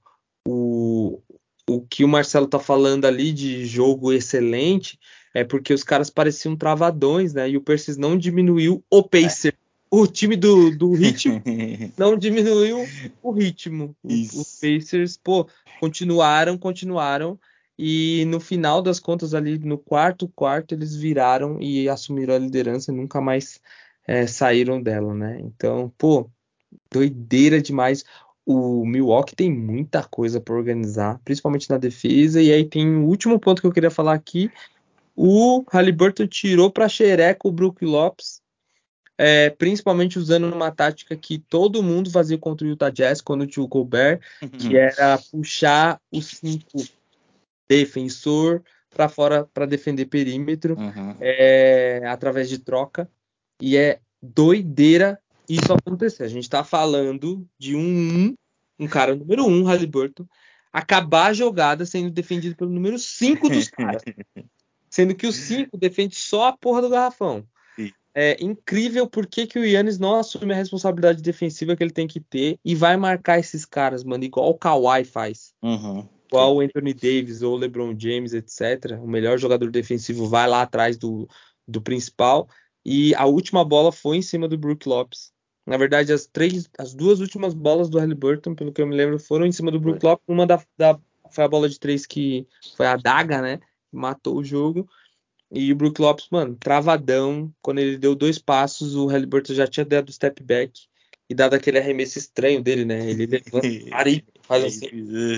O que o Marcelo tá falando ali de jogo excelente é porque os caras pareciam travadões, né? E o Pacers não diminuiu o Pacer. O time do ritmo não diminuiu o ritmo. Os Isso. Pacers, pô, continuaram. E no final das contas, ali no quarto, eles viraram e assumiram a liderança e nunca mais saíram dela, né? Então, pô, doideira demais. O Milwaukee tem muita coisa para organizar, principalmente na defesa. E aí tem o último ponto que eu queria falar aqui. O Haliburton tirou para xereca o Brook Lopes, principalmente usando uma tática que todo mundo fazia contra o Utah Jazz quando tinha o Gobert, que era puxar o 5 defensor para fora para defender perímetro, através de troca. E é doideira isso acontecer. A gente está falando de um cara número 1, Haliburton, acabar a jogada sendo defendido pelo número 5 dos caras. Sendo que o 5 defende só a porra do garrafão. É incrível porque que o Giannis não assume a responsabilidade defensiva que ele tem que ter e vai marcar esses caras, mano, igual o Kawhi faz. Igual o Anthony Davis ou o LeBron James, etc. O melhor jogador defensivo vai lá atrás do principal. E a última bola foi em cima do Brook Lopes. Na verdade, as duas últimas bolas do Haliburton, pelo que eu me lembro, foram em cima do Brook Lopes. Uma foi a bola de 3 que foi a daga, né? Que matou o jogo. E o Brook Lopes, mano, travadão. Quando ele deu 2 passos, o Haliburton já tinha dado step back e dado aquele arremesso estranho dele, né? Ele levanta e faz assim.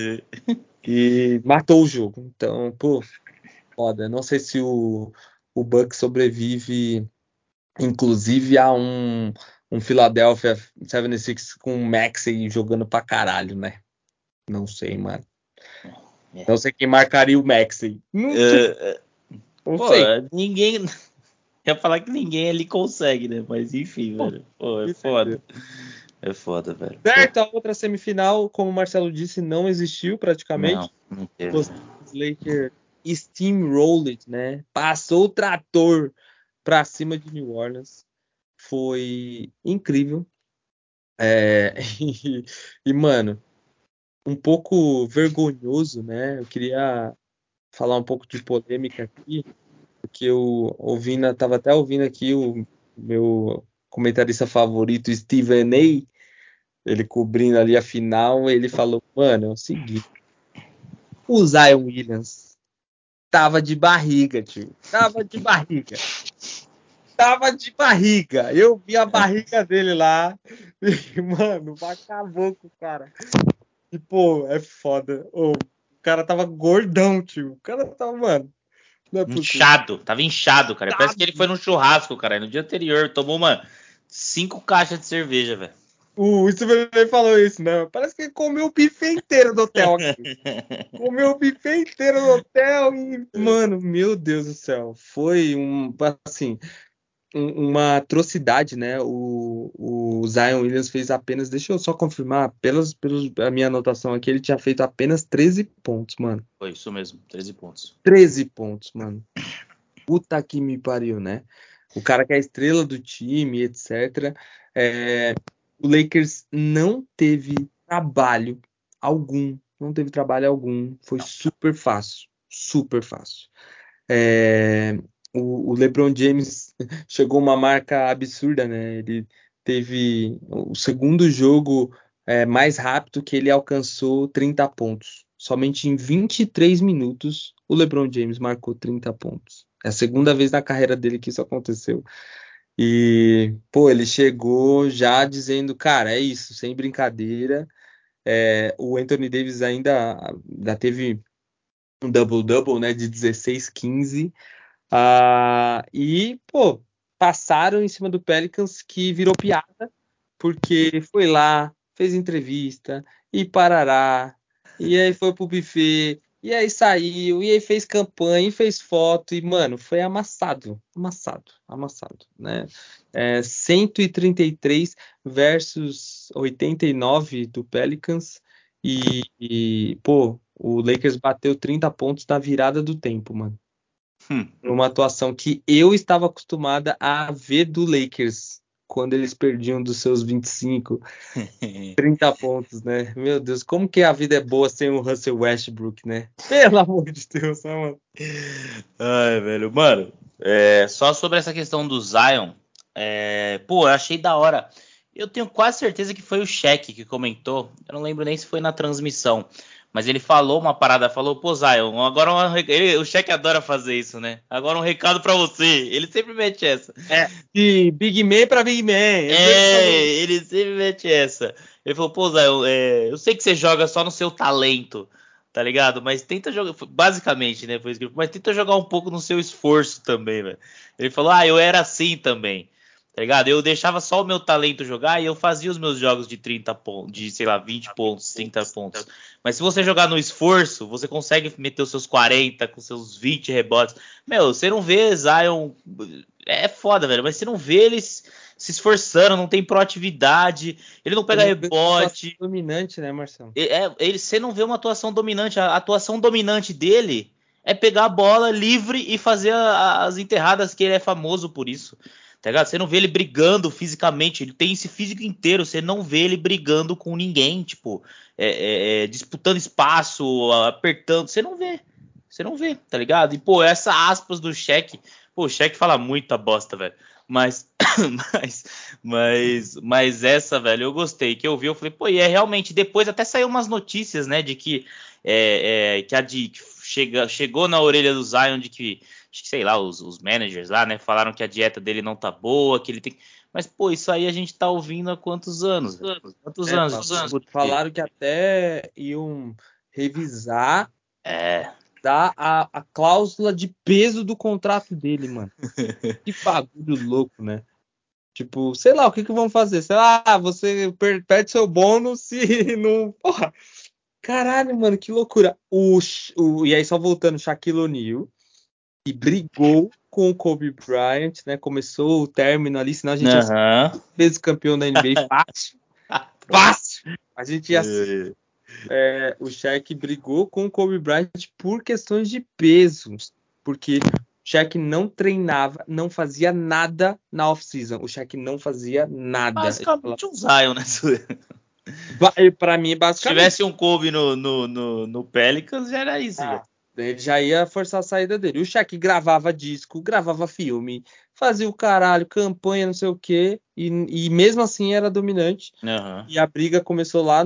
E matou o jogo. Então, pô, foda. Não sei se o Bucks sobrevive, inclusive, a um Philadelphia 76 com o Maxey jogando pra caralho, né? Não sei, mano. Não sei quem marcaria o Maxey. Não Pô, sei. ninguém. Ia falar que ninguém ali consegue, né? Mas enfim, Pô, velho. Pô, é entendeu? foda. É foda, velho. Pô, Certo, a outra semifinal, como o Marcelo disse, não existiu praticamente. não teve. Os Lakers steamrolled, né? Passou o trator pra cima de New Orleans. Foi incrível. Mano, um pouco vergonhoso, né? Eu queria falar um pouco de polêmica aqui, porque tava até ouvindo aqui o meu comentarista favorito, Steven A., ele cobrindo ali a final, ele falou, mano, é o seguinte, o Zion Williams tava de barriga, tio. Tava de barriga. Eu vi a barriga dele lá. E, mano, acabou com o cara. E, pô, é foda. O cara tava gordão, tio. O cara tava, mano. Não é possível. Tava inchado, cara. Parece que ele foi num churrasco, cara. No dia anterior, tomou 5 caixas de cerveja, velho. O Steven falou isso, né? Parece que ele comeu o buffet inteiro do hotel aqui. Comeu o buffet inteiro do hotel e, mano, meu Deus do céu. Foi assim, uma atrocidade, né? O Zion Williams fez apenas, deixa eu só confirmar, a minha anotação aqui, ele tinha feito apenas 13 pontos, mano. Foi isso mesmo, 13 pontos. 13 pontos, mano. Puta que me pariu, né? O cara que é a estrela do time, etc. O Lakers não teve trabalho algum. Não teve trabalho algum. Foi super fácil. Super fácil. O LeBron James chegou a uma marca absurda, né? Ele teve o segundo jogo mais rápido que ele alcançou 30 pontos. Somente em 23 minutos o LeBron James marcou 30 pontos. É a segunda vez na carreira dele que isso aconteceu. E, pô, ele chegou já dizendo, cara, é isso, sem brincadeira. O Anthony Davis ainda teve um double-double, né, de 16, 15. E, pô, passaram em cima do Pelicans, que virou piada, porque foi lá, fez entrevista, e parará, e aí foi pro buffet, e aí saiu, e aí fez campanha, e fez foto, e, mano, foi amassado, amassado, amassado, né? 133 versus 89 do Pelicans, pô, o Lakers bateu 30 pontos na virada do tempo, mano. Uma atuação que eu estava acostumada a ver do Lakers quando eles perdiam dos seus 25, 30 pontos, né? Meu Deus, como que a vida é boa sem o Russell Westbrook, né? Pelo amor de Deus, né, mano? Ai, velho. Mano, só sobre essa questão do Zion, pô, eu achei da hora. Eu tenho quase certeza que foi o Shaq que comentou. Eu não lembro nem se foi na transmissão. Mas ele falou uma parada, falou, pô, Zion, agora o Shaq adora fazer isso, né? Agora um recado pra você. Ele sempre mete essa. De Big Man pra Big Man. Ele sempre mete essa. Ele falou, pô, Zion, eu sei que você joga só no seu talento, tá ligado? Mas tenta jogar, basicamente, né? Foi isso que ele falou, mas tenta jogar um pouco no seu esforço também, velho. Ele falou, eu era assim também, tá ligado? Eu deixava só o meu talento jogar e eu fazia os meus jogos de 30 pontos, de, sei lá, 20 pontos, 30 pontos. Mas se você jogar no esforço, você consegue meter os seus 40 com seus 20 rebotes. Meu, você não vê Zion. É foda, velho, mas você não vê eles se esforçando, não tem proatividade, ele não pega rebote. Dominante, né, Marcelo? Você não vê uma atuação dominante. A atuação dominante dele é pegar a bola livre e fazer as enterradas, que ele é famoso por isso. Tá ligado? Você não vê ele brigando fisicamente, ele tem esse físico inteiro, você não vê ele brigando com ninguém, tipo, disputando espaço, apertando, você não vê. Você não vê, tá ligado? E, pô, essa aspas do Shaq, pô, o Shaq fala muita bosta, velho. Mas, mas, mas essa, velho, eu gostei. Que eu vi, eu falei, pô, e realmente. Depois até saiu umas notícias, né, de que, que chegou na orelha do Zion de que, acho que sei lá, os managers lá, né, falaram que a dieta dele não tá boa, que ele tem. Mas, pô, isso aí a gente tá ouvindo há quantos anos? Velho? Quantos anos? Quantos anos? Falaram que até iam revisar. É. Dar a cláusula de peso do contrato dele, mano. Que bagulho louco, né? Tipo, sei lá, o que vão fazer? Sei lá, você perde seu bônus se não. Porra, caralho, mano, que loucura. E aí, só voltando, Shaquille O'Neal, que brigou com o Kobe Bryant, né? Começou o término ali, senão a gente ia ser vezes campeão da NBA fácil. Fácil! A gente ia ser. O Shaq brigou com o Kobe Bryant por questões de peso, porque o Shaq não treinava, não fazia nada na off-season. O Shaq não fazia nada. Basicamente um Zion, né? Para mim, basicamente. Se tivesse um Kobe no Pelicans, já era isso. Já. Ele já ia forçar a saída dele. O Shaq gravava disco, gravava filme, fazia o caralho, campanha, não sei o quê, e mesmo assim era dominante. E a briga começou lá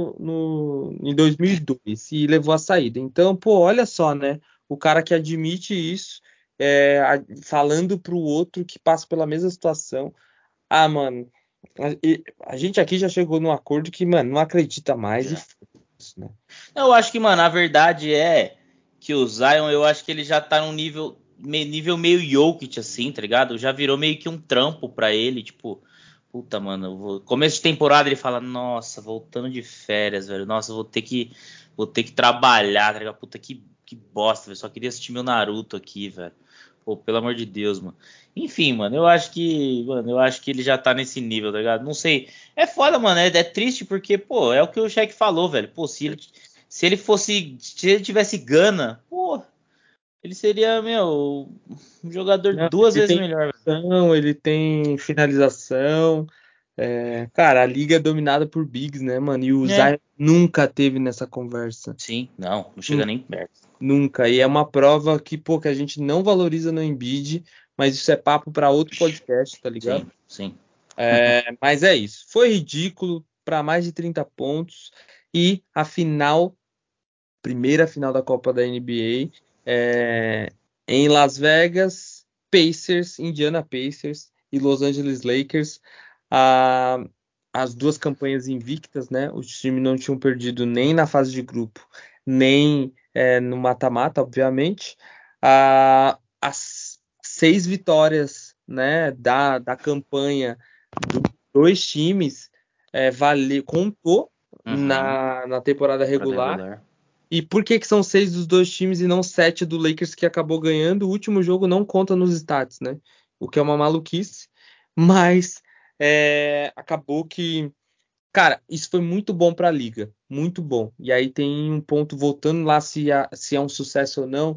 em 2002 e levou a saída. Então, pô, olha só, né? O cara que admite isso, falando pro outro que passa pela mesma situação. Ah, mano, a gente aqui já chegou num acordo que, mano, não acredita mais e isso, né? Eu acho que, mano, a verdade é que o Zion, eu acho que ele já tá num nível meio Jokic, assim, tá ligado? Já virou meio que um trampo pra ele, tipo, puta, mano, começo de temporada ele fala, nossa, voltando de férias, velho, nossa, vou ter que trabalhar, tá ligado? Puta, que bosta, velho, só queria assistir meu Naruto aqui, velho. Pô, pelo amor de Deus, mano. Enfim, mano, eu acho que ele já tá nesse nível, tá ligado? Não sei. É foda, mano, é triste porque, pô, é o que o Shaq falou, velho. Pô, se ele tivesse gana, pô, ele seria, meu, um jogador Não, duas ele vezes tem melhor. ele tem finalização, Cara, a liga é dominada por bigs, né, mano? E o Zion nunca teve nessa conversa. Sim, não chega nem perto. Nunca. E é uma prova que, pô, que a gente não valoriza no Embiid, mas isso é papo para outro podcast, tá ligado? Sim. Mas é isso. Foi ridículo para mais de 30 pontos. E a final, primeira final da Copa da NBA, em Las Vegas, Pacers, Indiana Pacers e Los Angeles Lakers. As duas campanhas invictas, né? Os times não tinham perdido nem na fase de grupo, nem no mata-mata, obviamente. As 6 vitórias, né, da campanha dos dois times contou na temporada regular. E por que são 6 dos dois times e não 7 do Lakers que acabou ganhando? O último jogo não conta nos stats, né? O que é uma maluquice. Mas acabou que... Cara, isso foi muito bom para a liga. Muito bom. E aí tem um ponto, voltando lá se é um sucesso ou não.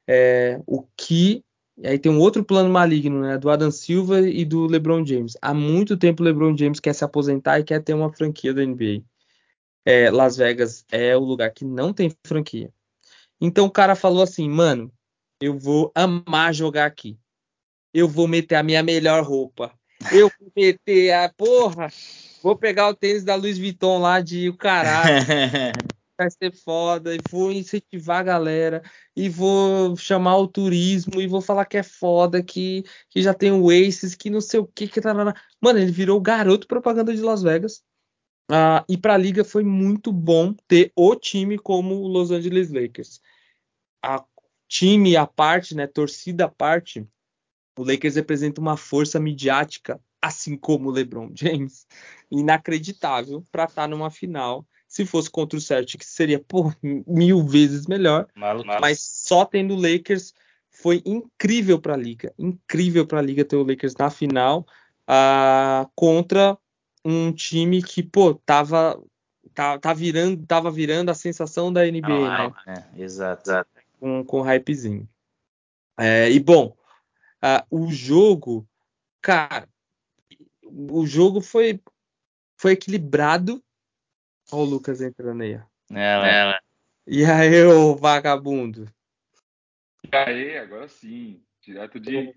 E aí tem um outro plano maligno, né? Do Adam Silver e do LeBron James. Há muito tempo o LeBron James quer se aposentar e quer ter uma franquia da NBA. Las Vegas é o lugar que não tem franquia. Então o cara falou assim, mano, eu vou amar jogar aqui. Eu vou meter a minha melhor roupa. Eu vou meter vou pegar o tênis da Louis Vuitton lá de o caralho. Vai ser foda. E vou incentivar a galera. E vou chamar o turismo. E vou falar que é foda. Que já tem o Aces. Que não sei o que tá. Mano, ele virou o garoto propaganda de Las Vegas. E para a liga foi muito bom ter o time como o Los Angeles Lakers. Time à parte, né, torcida à parte, o Lakers representa uma força midiática, assim como o LeBron James, inacreditável para estar numa final. Se fosse contra o Celtics, seria 1000 vezes melhor. Mas só tendo o Lakers foi incrível para a liga. Incrível para a liga ter o Lakers na final contra um time que, pô, tava virando a sensação da NBA, né? Exato. Com hypezinho. E bom, o jogo, cara, o jogo foi equilibrado. Olha o Lucas entrando aí. E aí, ô vagabundo? E aí, agora sim, direto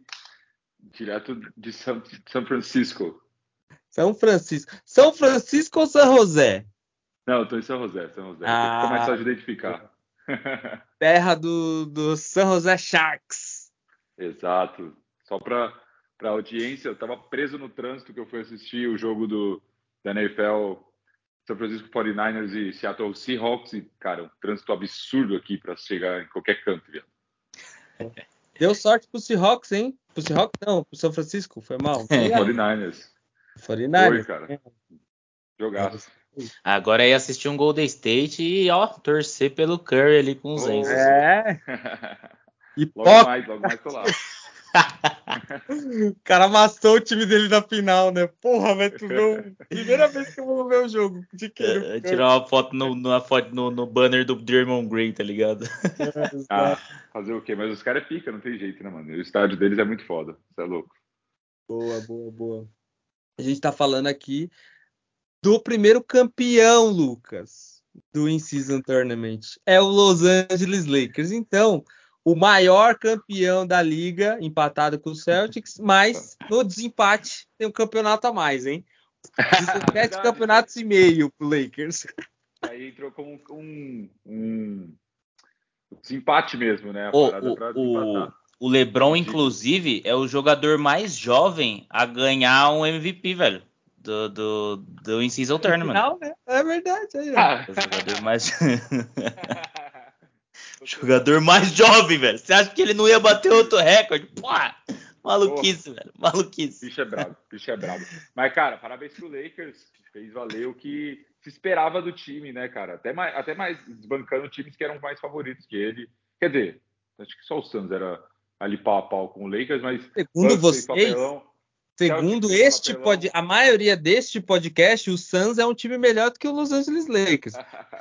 de São Francisco. São Francisco ou San José? Não, eu tô em São José. Tem que começar a identificar. Terra do San José Sharks. Exato. Só para audiência, eu tava preso no trânsito que eu fui assistir o jogo da NFL São Francisco 49ers e Seattle Seahawks. E, cara, um trânsito absurdo aqui para chegar em qualquer canto, viado. Deu sorte pro Seahawks, hein? Pro Seahawks não, pro São Francisco, foi mal. 49ers. 49ers. Foi, cara. Jogaço. Agora é assistir um Golden State e, ó, torcer pelo Curry ali com os Enzos. Logo mais tô lá. O cara amassou o time dele na final, né? Porra, vai tu ver. Primeira vez que eu vou ver o jogo. De quem? Tirar uma foto no banner do Draymond Green, tá ligado? Fazer o quê? Mas os caras é pica, não tem jeito, né, mano? O estádio deles é muito foda. Você é louco. Boa. A gente tá falando aqui do primeiro campeão, Lucas, do In-Season Tournament. É o Los Angeles Lakers. Então, o maior campeão da liga, empatado com o Celtics, mas no desempate tem um campeonato a mais, hein? 17 campeonatos e meio pro Lakers. Aí entrou como um desempate mesmo, né? A parada pra desempatar. O LeBron, inclusive, é o jogador mais jovem a ganhar um MVP, velho. Do In-Season Tournament. Final, né? É verdade. Aí, ó. O jogador mais... jogador mais jovem, velho. Você acha que ele não ia bater outro recorde? Pô, maluquice, velho. Maluquice. Bicho é brabo. Mas, cara, parabéns pro Lakers. Fez valer o que se esperava do time, né, cara? Até mais desbancando times que eram mais favoritos que ele. Quer dizer, acho que só o Suns era ali pau a pau com o Lakers, mas... Segundo vocês... Segundo a maioria deste podcast, o Suns é um time melhor do que o Los Angeles Lakers.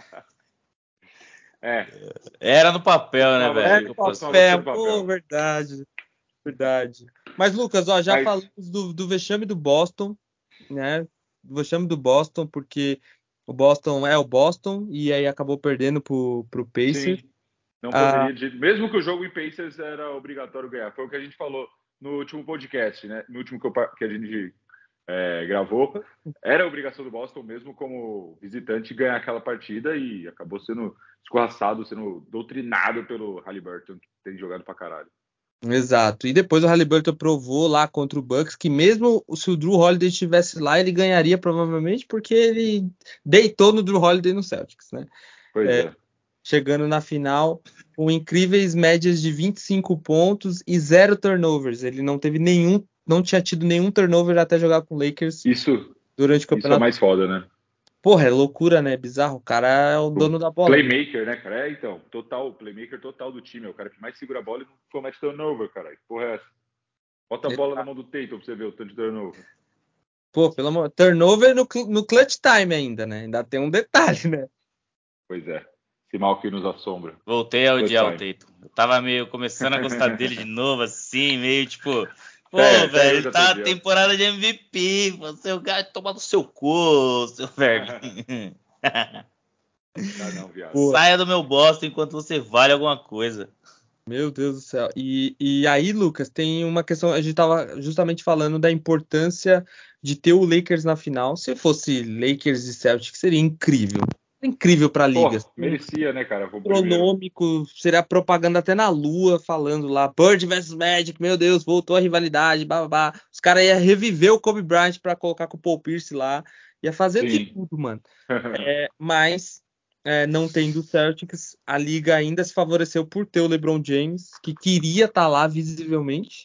Era no papel, né, velho? Era no papel, pô, verdade. Mas, Lucas, já falamos do vexame do Boston, né? vexame do Boston, porque o Boston é o Boston e aí acabou perdendo pro Pacers. Sim, não poderia, mesmo que o jogo em Pacers era obrigatório ganhar. Foi o que a gente falou no último podcast, né? No último que a gente gravou. Era a obrigação do Boston, mesmo como visitante, ganhar aquela partida e acabou sendo escorraçado, sendo doutrinado pelo Haliburton, que tem jogado pra caralho. Exato. E depois o Haliburton provou lá contra o Bucks que mesmo se o Drew Holiday estivesse lá, ele ganharia provavelmente, porque ele deitou no Drew Holiday no Celtics, né? Pois é. Chegando na final com incríveis médias de 25 pontos e 0 turnovers. Ele não tinha tido nenhum turnover até jogar com o Lakers durante o campeonato. Isso é mais foda, né? Porra, é loucura, né? Bizarro. O cara é o dono da bola. Playmaker, né, cara? Então, playmaker total do time. É o cara que mais segura a bola e não comete turnover, cara. Que porra é essa? Bota a bola na mão do Tatum pra você ver o tanto de turnover. Pô, pelo amor, turnover no clutch time ainda, né? Ainda tem um detalhe, né? Pois é. Esse mal que nos assombra. Voltei a odiar o Tatum. Eu tava meio começando a gostar dele de novo, assim, meio tipo... Pô, velho, ele tá na temporada de MVP. Você é o cara tomar no seu cu, seu velho. Não, viado. Saia do meu Boston enquanto você vale alguma coisa. Meu Deus do céu. E aí, Lucas, tem uma questão. A gente tava justamente falando da importância de ter o Lakers na final. Se fosse Lakers e Celtics, seria incrível. Incrível pra liga. Merecia, né, cara? Astronômico, seria propaganda até na lua, falando lá, Bird vs Magic, meu Deus, voltou a rivalidade, babá. Os caras iam reviver o Kobe Bryant pra colocar com o Paul Pierce lá. Ia fazer de tudo, mano. Mas não tendo o Celtics, a liga ainda se favoreceu por ter o LeBron James, que queria estar lá visivelmente.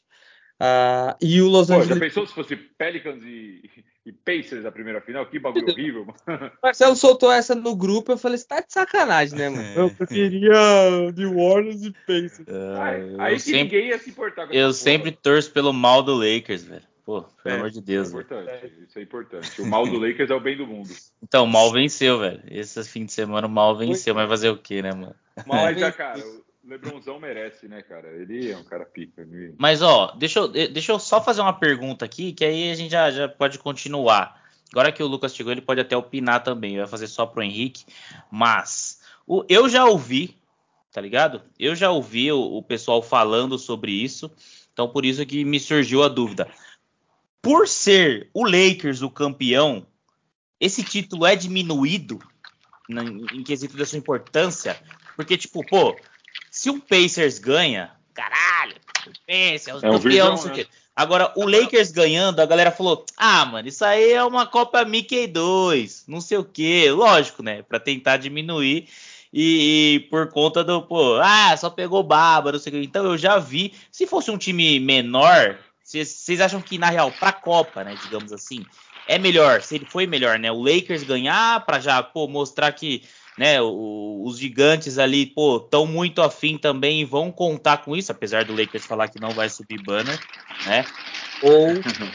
E o Los Angeles... Já pensou se fosse Pelicans e Pacers a primeira final? Que bagulho horrível, mano. Marcelo soltou essa no grupo, eu falei, você tá de sacanagem, né, mano? Eu queria New Orleans e Pacers. Aí que ninguém ia se importar com Eu sempre torço pelo mal do Lakers, velho. Pô, pelo amor de Deus. Isso é importante. O mal do Lakers é o bem do mundo. Então, o mal venceu, velho. Esse fim de semana o mal venceu, mas fazer o quê, né, mano? Mas, cara, o LeBronzão merece, né, cara? Ele é um cara pica. Mas, deixa eu só fazer uma pergunta aqui, que aí a gente já pode continuar. Agora que o Lucas chegou, ele pode até opinar também. Eu ia fazer só pro Henrique. Mas, eu já ouvi, tá ligado? Eu já ouvi o pessoal falando sobre isso. Então, por isso que me surgiu a dúvida. Por ser o Lakers o campeão, esse título é diminuído em quesito da sua importância? Porque, tipo, se o Pacers ganha, caralho, o Pacers é o campeão, não sei o quê. Agora, o Lakers ganhando, a galera falou, mano, isso aí é uma Copa Mickey 2, não sei o quê. Lógico, né, pra tentar diminuir e por conta do, só pegou baba, não sei o quê. Então, eu já vi, se fosse um time menor, vocês acham que, na real, pra Copa, né, digamos assim, é melhor, se ele foi melhor, né, o Lakers ganhar pra já, mostrar que, né, os gigantes ali, estão muito afim também e vão contar com isso, apesar do Lakers falar que não vai subir banner, né? Ou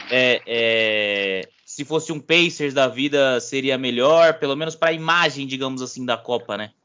se fosse um Pacers da vida seria melhor, pelo menos para a imagem, digamos assim, da Copa, né?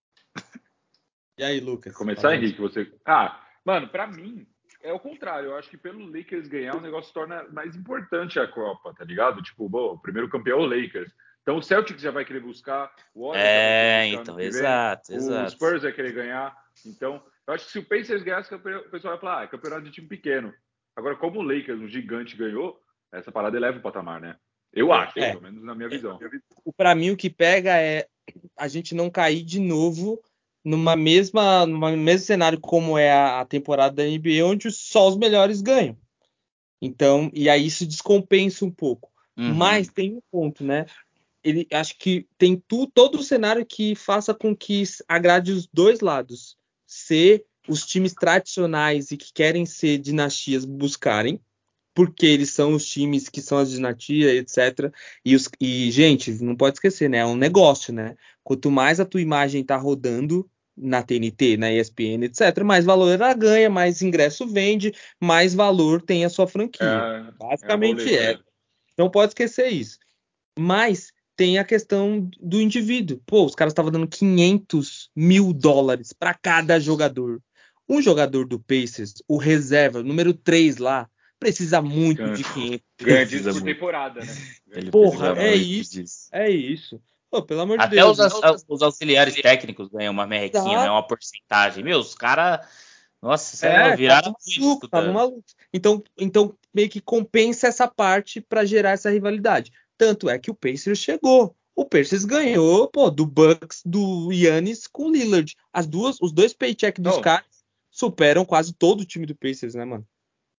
E aí, Lucas? Começar, Henrique, você... mano, pra mim é o contrário. Eu acho que pelo Lakers ganhar o negócio torna mais importante a Copa, tá ligado? Tipo, o primeiro campeão é o Lakers. Então o Celtics já vai querer buscar, o Warriors já vai querer buscar então, exato. O Spurs vai querer ganhar. Então, eu acho que se o Pacers ganhasse, o pessoal vai falar, é campeonato de time pequeno. Agora, como o Lakers, um gigante, ganhou, essa parada eleva o patamar, né? Eu acho, pelo menos na minha visão. Pra mim, o que pega é a gente não cair de novo numa mesmo cenário como é a temporada da NBA, onde só os melhores ganham. Então, e aí isso descompensa um pouco. Mas tem um ponto, né? Acho que tem todo o cenário que faça com que agrade os dois lados. Ser os times tradicionais e que querem ser dinastias buscarem, porque eles são os times que são as dinastias, etc. E, gente, não pode esquecer, né? É um negócio, né? Quanto mais a tua imagem tá rodando na TNT, na ESPN, etc., mais valor ela ganha, mais ingresso vende, mais valor tem a sua franquia. Basicamente Não pode esquecer isso. Mas tem a questão do indivíduo. Os caras estavam dando $500 mil para cada jogador. Um jogador do Pacers, o reserva, número 3 lá, precisa muito de 500. Ganha disso por temporada, né? Porra, é isso. Pô, pelo amor de Até Deus. os auxiliares técnicos ganham uma merrequinha, né? Uma porcentagem. Meu, os caras... Nossa, viraram isso. Tava maluco. Então, meio que compensa essa parte pra gerar essa rivalidade. Tanto é que o Pacers chegou. O Pacers ganhou, pô, do Bucks, do Giannis com o Lillard. Os dois paychecks dos caras superam quase todo o time do Pacers, né, mano?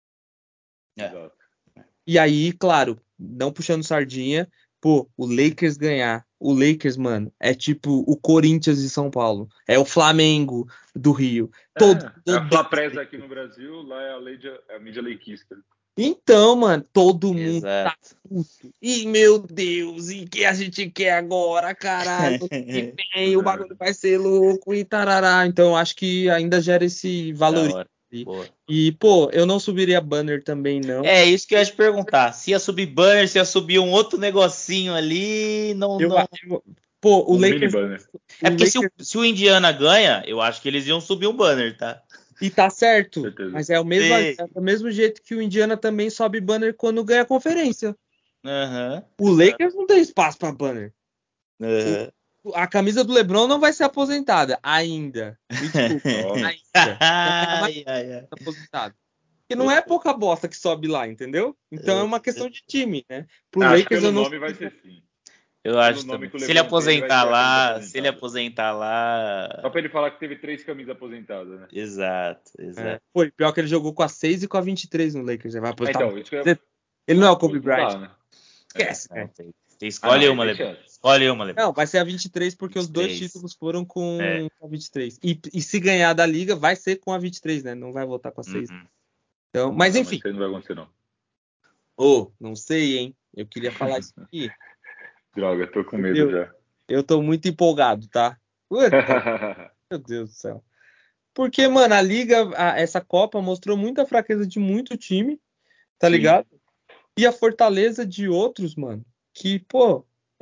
É. E aí, claro, não puxando sardinha, pô, o Lakers ganhar. O Lakers, mano, é tipo o Corinthians de São Paulo. É o Flamengo do Rio. É a Flapresa aqui no Brasil, lá é a mídia leikista. Então, mano, todo mundo Exato. tá puto. E, meu Deus, e que a gente quer agora, caralho? Que vem, o bagulho vai ser louco e tarará. Então, eu acho que ainda gera esse valor. E, pô, eu não subiria banner também, não. É isso que eu ia te perguntar. Se ia subir banner, se ia subir um outro negocinho ali, não. Pô, o Lakers. É porque se o Indiana ganha, eu acho que eles iam subir um banner, tá? E tá certo. Certeza. Mas é o mesmo jeito que o Indiana também sobe banner quando ganha a conferência. O Lakers não tem espaço pra banner. A camisa do LeBron não vai ser aposentada ainda. Me desculpa. Ainda. Aposentada. Porque não é pouca bosta que sobe lá, entendeu? Então é uma questão de time, né? Pro Lakers eu não nome vai ser sim. Eu acho que se ele aposentar lá, Só pra ele falar que teve 3 camisas aposentadas, né? Exato. Foi pior que ele jogou com a 6 e com a 23 no Lakers. Ele vai aposentar. Então, isso ele não é o Kobe Bryant. Né? Esquece, cara. Escolhe uma, LeBron. Não, vai ser a 23 porque 23. Os dois títulos foram com a 23. E se ganhar da liga, vai ser com a 23, né? Não vai voltar com a 6. Então, mas enfim. Isso aí não vai acontecer, não. Não sei, hein? Eu queria falar isso aqui. Droga, tô com medo já. Eu tô muito empolgado, tá? Meu Deus do céu. Porque, mano, a liga, essa Copa mostrou muita fraqueza de muito time, tá ligado? E a fortaleza de outros, mano. Que, pô,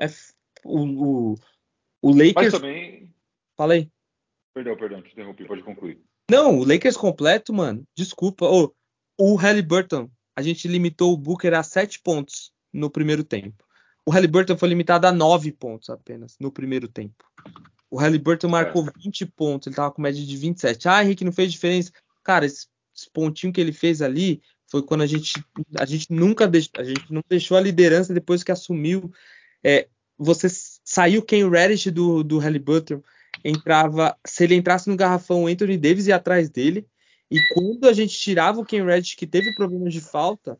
o Lakers... Mas também... Falei. Perdão, te interrompi, pode concluir. Não, o Lakers completo, mano, desculpa. O Haliburton, a gente limitou o Booker a 7 pontos no primeiro tempo. O Haliburton foi limitado a 9 pontos apenas no primeiro tempo. O Haliburton marcou 20 pontos, ele tava com média de 27. Henrique, não fez diferença. Cara, esse pontinho que ele fez ali foi quando a gente nunca deixou, a gente não deixou a liderança depois que assumiu. Você saiu Ken Reddish do Haliburton, se ele entrasse no garrafão, o Anthony Davis ia atrás dele. E quando a gente tirava o Ken Reddish, que teve problemas de falta,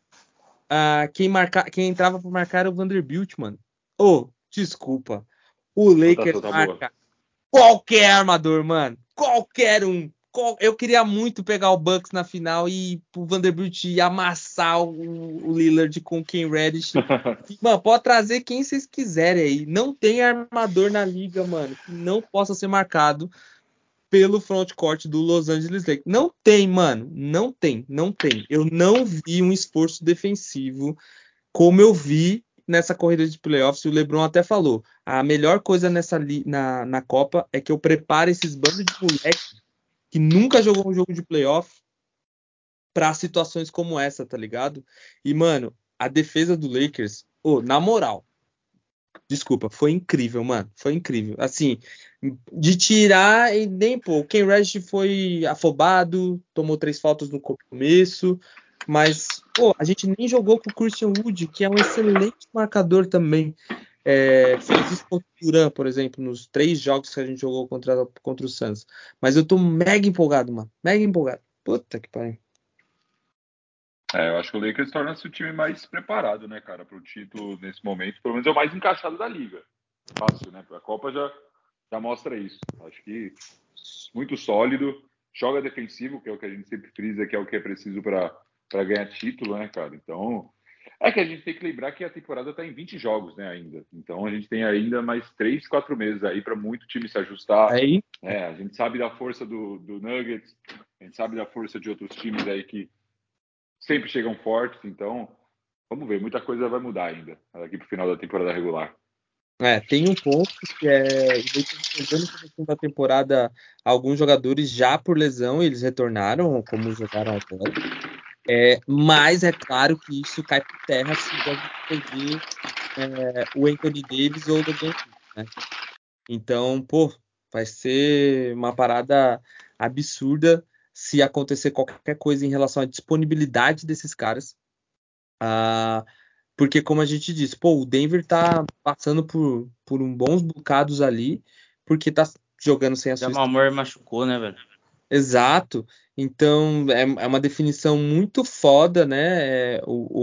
quem entrava para marcar era o Vanderbilt, mano. Desculpa. O Lakers marca qualquer armador, mano. Qualquer um. Eu queria muito pegar o Bucks na final e o Vanderbilt amassar o Lillard com o Ken Reddish. Mano, pode trazer quem vocês quiserem aí. Não tem armador na liga, mano, que não possa ser marcado pelo frontcourt do Los Angeles Lakers. Não tem, mano. Não tem. Eu não vi um esforço defensivo como eu vi nessa corrida de playoffs. O LeBron até falou, a melhor coisa na Copa é que eu preparo esses bandos de moleque que nunca jogou um jogo de playoff para situações como essa, tá ligado? E, mano, a defesa do Lakers, na moral, desculpa, foi incrível, mano. Foi incrível. Assim, de tirar e nem pô. O Ken Reddish foi afobado, tomou 3 faltas no começo, mas, a gente nem jogou com o Christian Wood, que é um excelente marcador também. Fez isso contra o Duran, por exemplo, nos 3 jogos que a gente jogou contra o Suns. Mas eu tô mega empolgado, mano. Mega empolgado. Puta que pariu. Eu acho que o Lakers torna-se o time mais preparado, né, cara, para o título nesse momento. Pelo menos é o mais encaixado da liga. Fácil, né? A Copa já mostra isso. Acho que muito sólido. Joga defensivo, que é o que a gente sempre frisa, que é o que é preciso para ganhar título, né, cara? Então, é que a gente tem que lembrar que a temporada está em 20 jogos, né, ainda. Então, a gente tem ainda mais 3, 4 meses aí para muito time se ajustar. Aí? A gente sabe da força do Nuggets, a gente sabe da força de outros times aí que sempre chegam fortes, então vamos ver, muita coisa vai mudar ainda daqui para o final da temporada regular. Tem um ponto que no da temporada alguns jogadores já por lesão eles retornaram, como jogaram agora. Mas é claro que isso cai por terra se a gente perder o Anthony Davis ou o LeBron James, né? Então, pô, vai ser uma parada absurda se acontecer qualquer coisa em relação à disponibilidade desses caras. Ah, porque, como a gente disse, pô, o Denver tá passando por um bons bocados ali, porque tá jogando sem a sua Jamal Murray machucou, né, velho? Exato. Então é uma definição muito foda, né?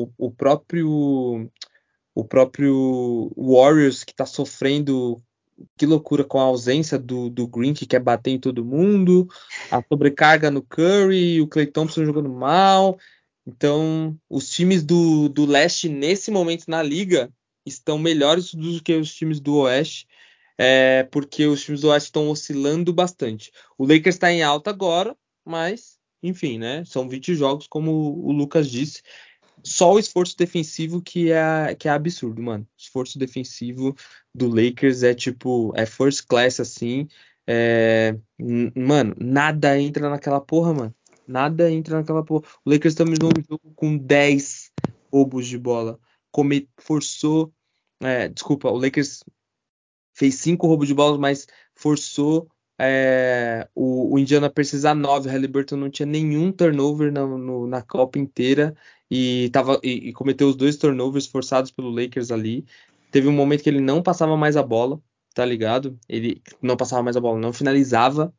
O próprio Warriors que tá sofrendo, que loucura com a ausência do Green que quer bater em todo mundo, a sobrecarga no Curry, o Klay Thompson jogando mal. Então os times do leste nesse momento na liga estão melhores do que os times do oeste, porque os times do Oeste estão oscilando bastante. O Lakers está em alta agora, mas, enfim, né? São 20 jogos, como o Lucas disse. Só o esforço defensivo que é absurdo, mano. O esforço defensivo do Lakers é first class, assim. Mano, nada entra naquela porra, mano. Nada entra naquela porra. O Lakers terminou o jogo com 10 roubos de bola. Forçou. Desculpa, o Lakers fez 5 roubos de bola, mas forçou o Indiana a precisar 9. O Haliburton não tinha nenhum turnover na Copa inteira e cometeu os 2 turnovers forçados pelo Lakers ali. Teve um momento que ele não passava mais a bola, tá ligado? Ele não passava mais a bola, não finalizava,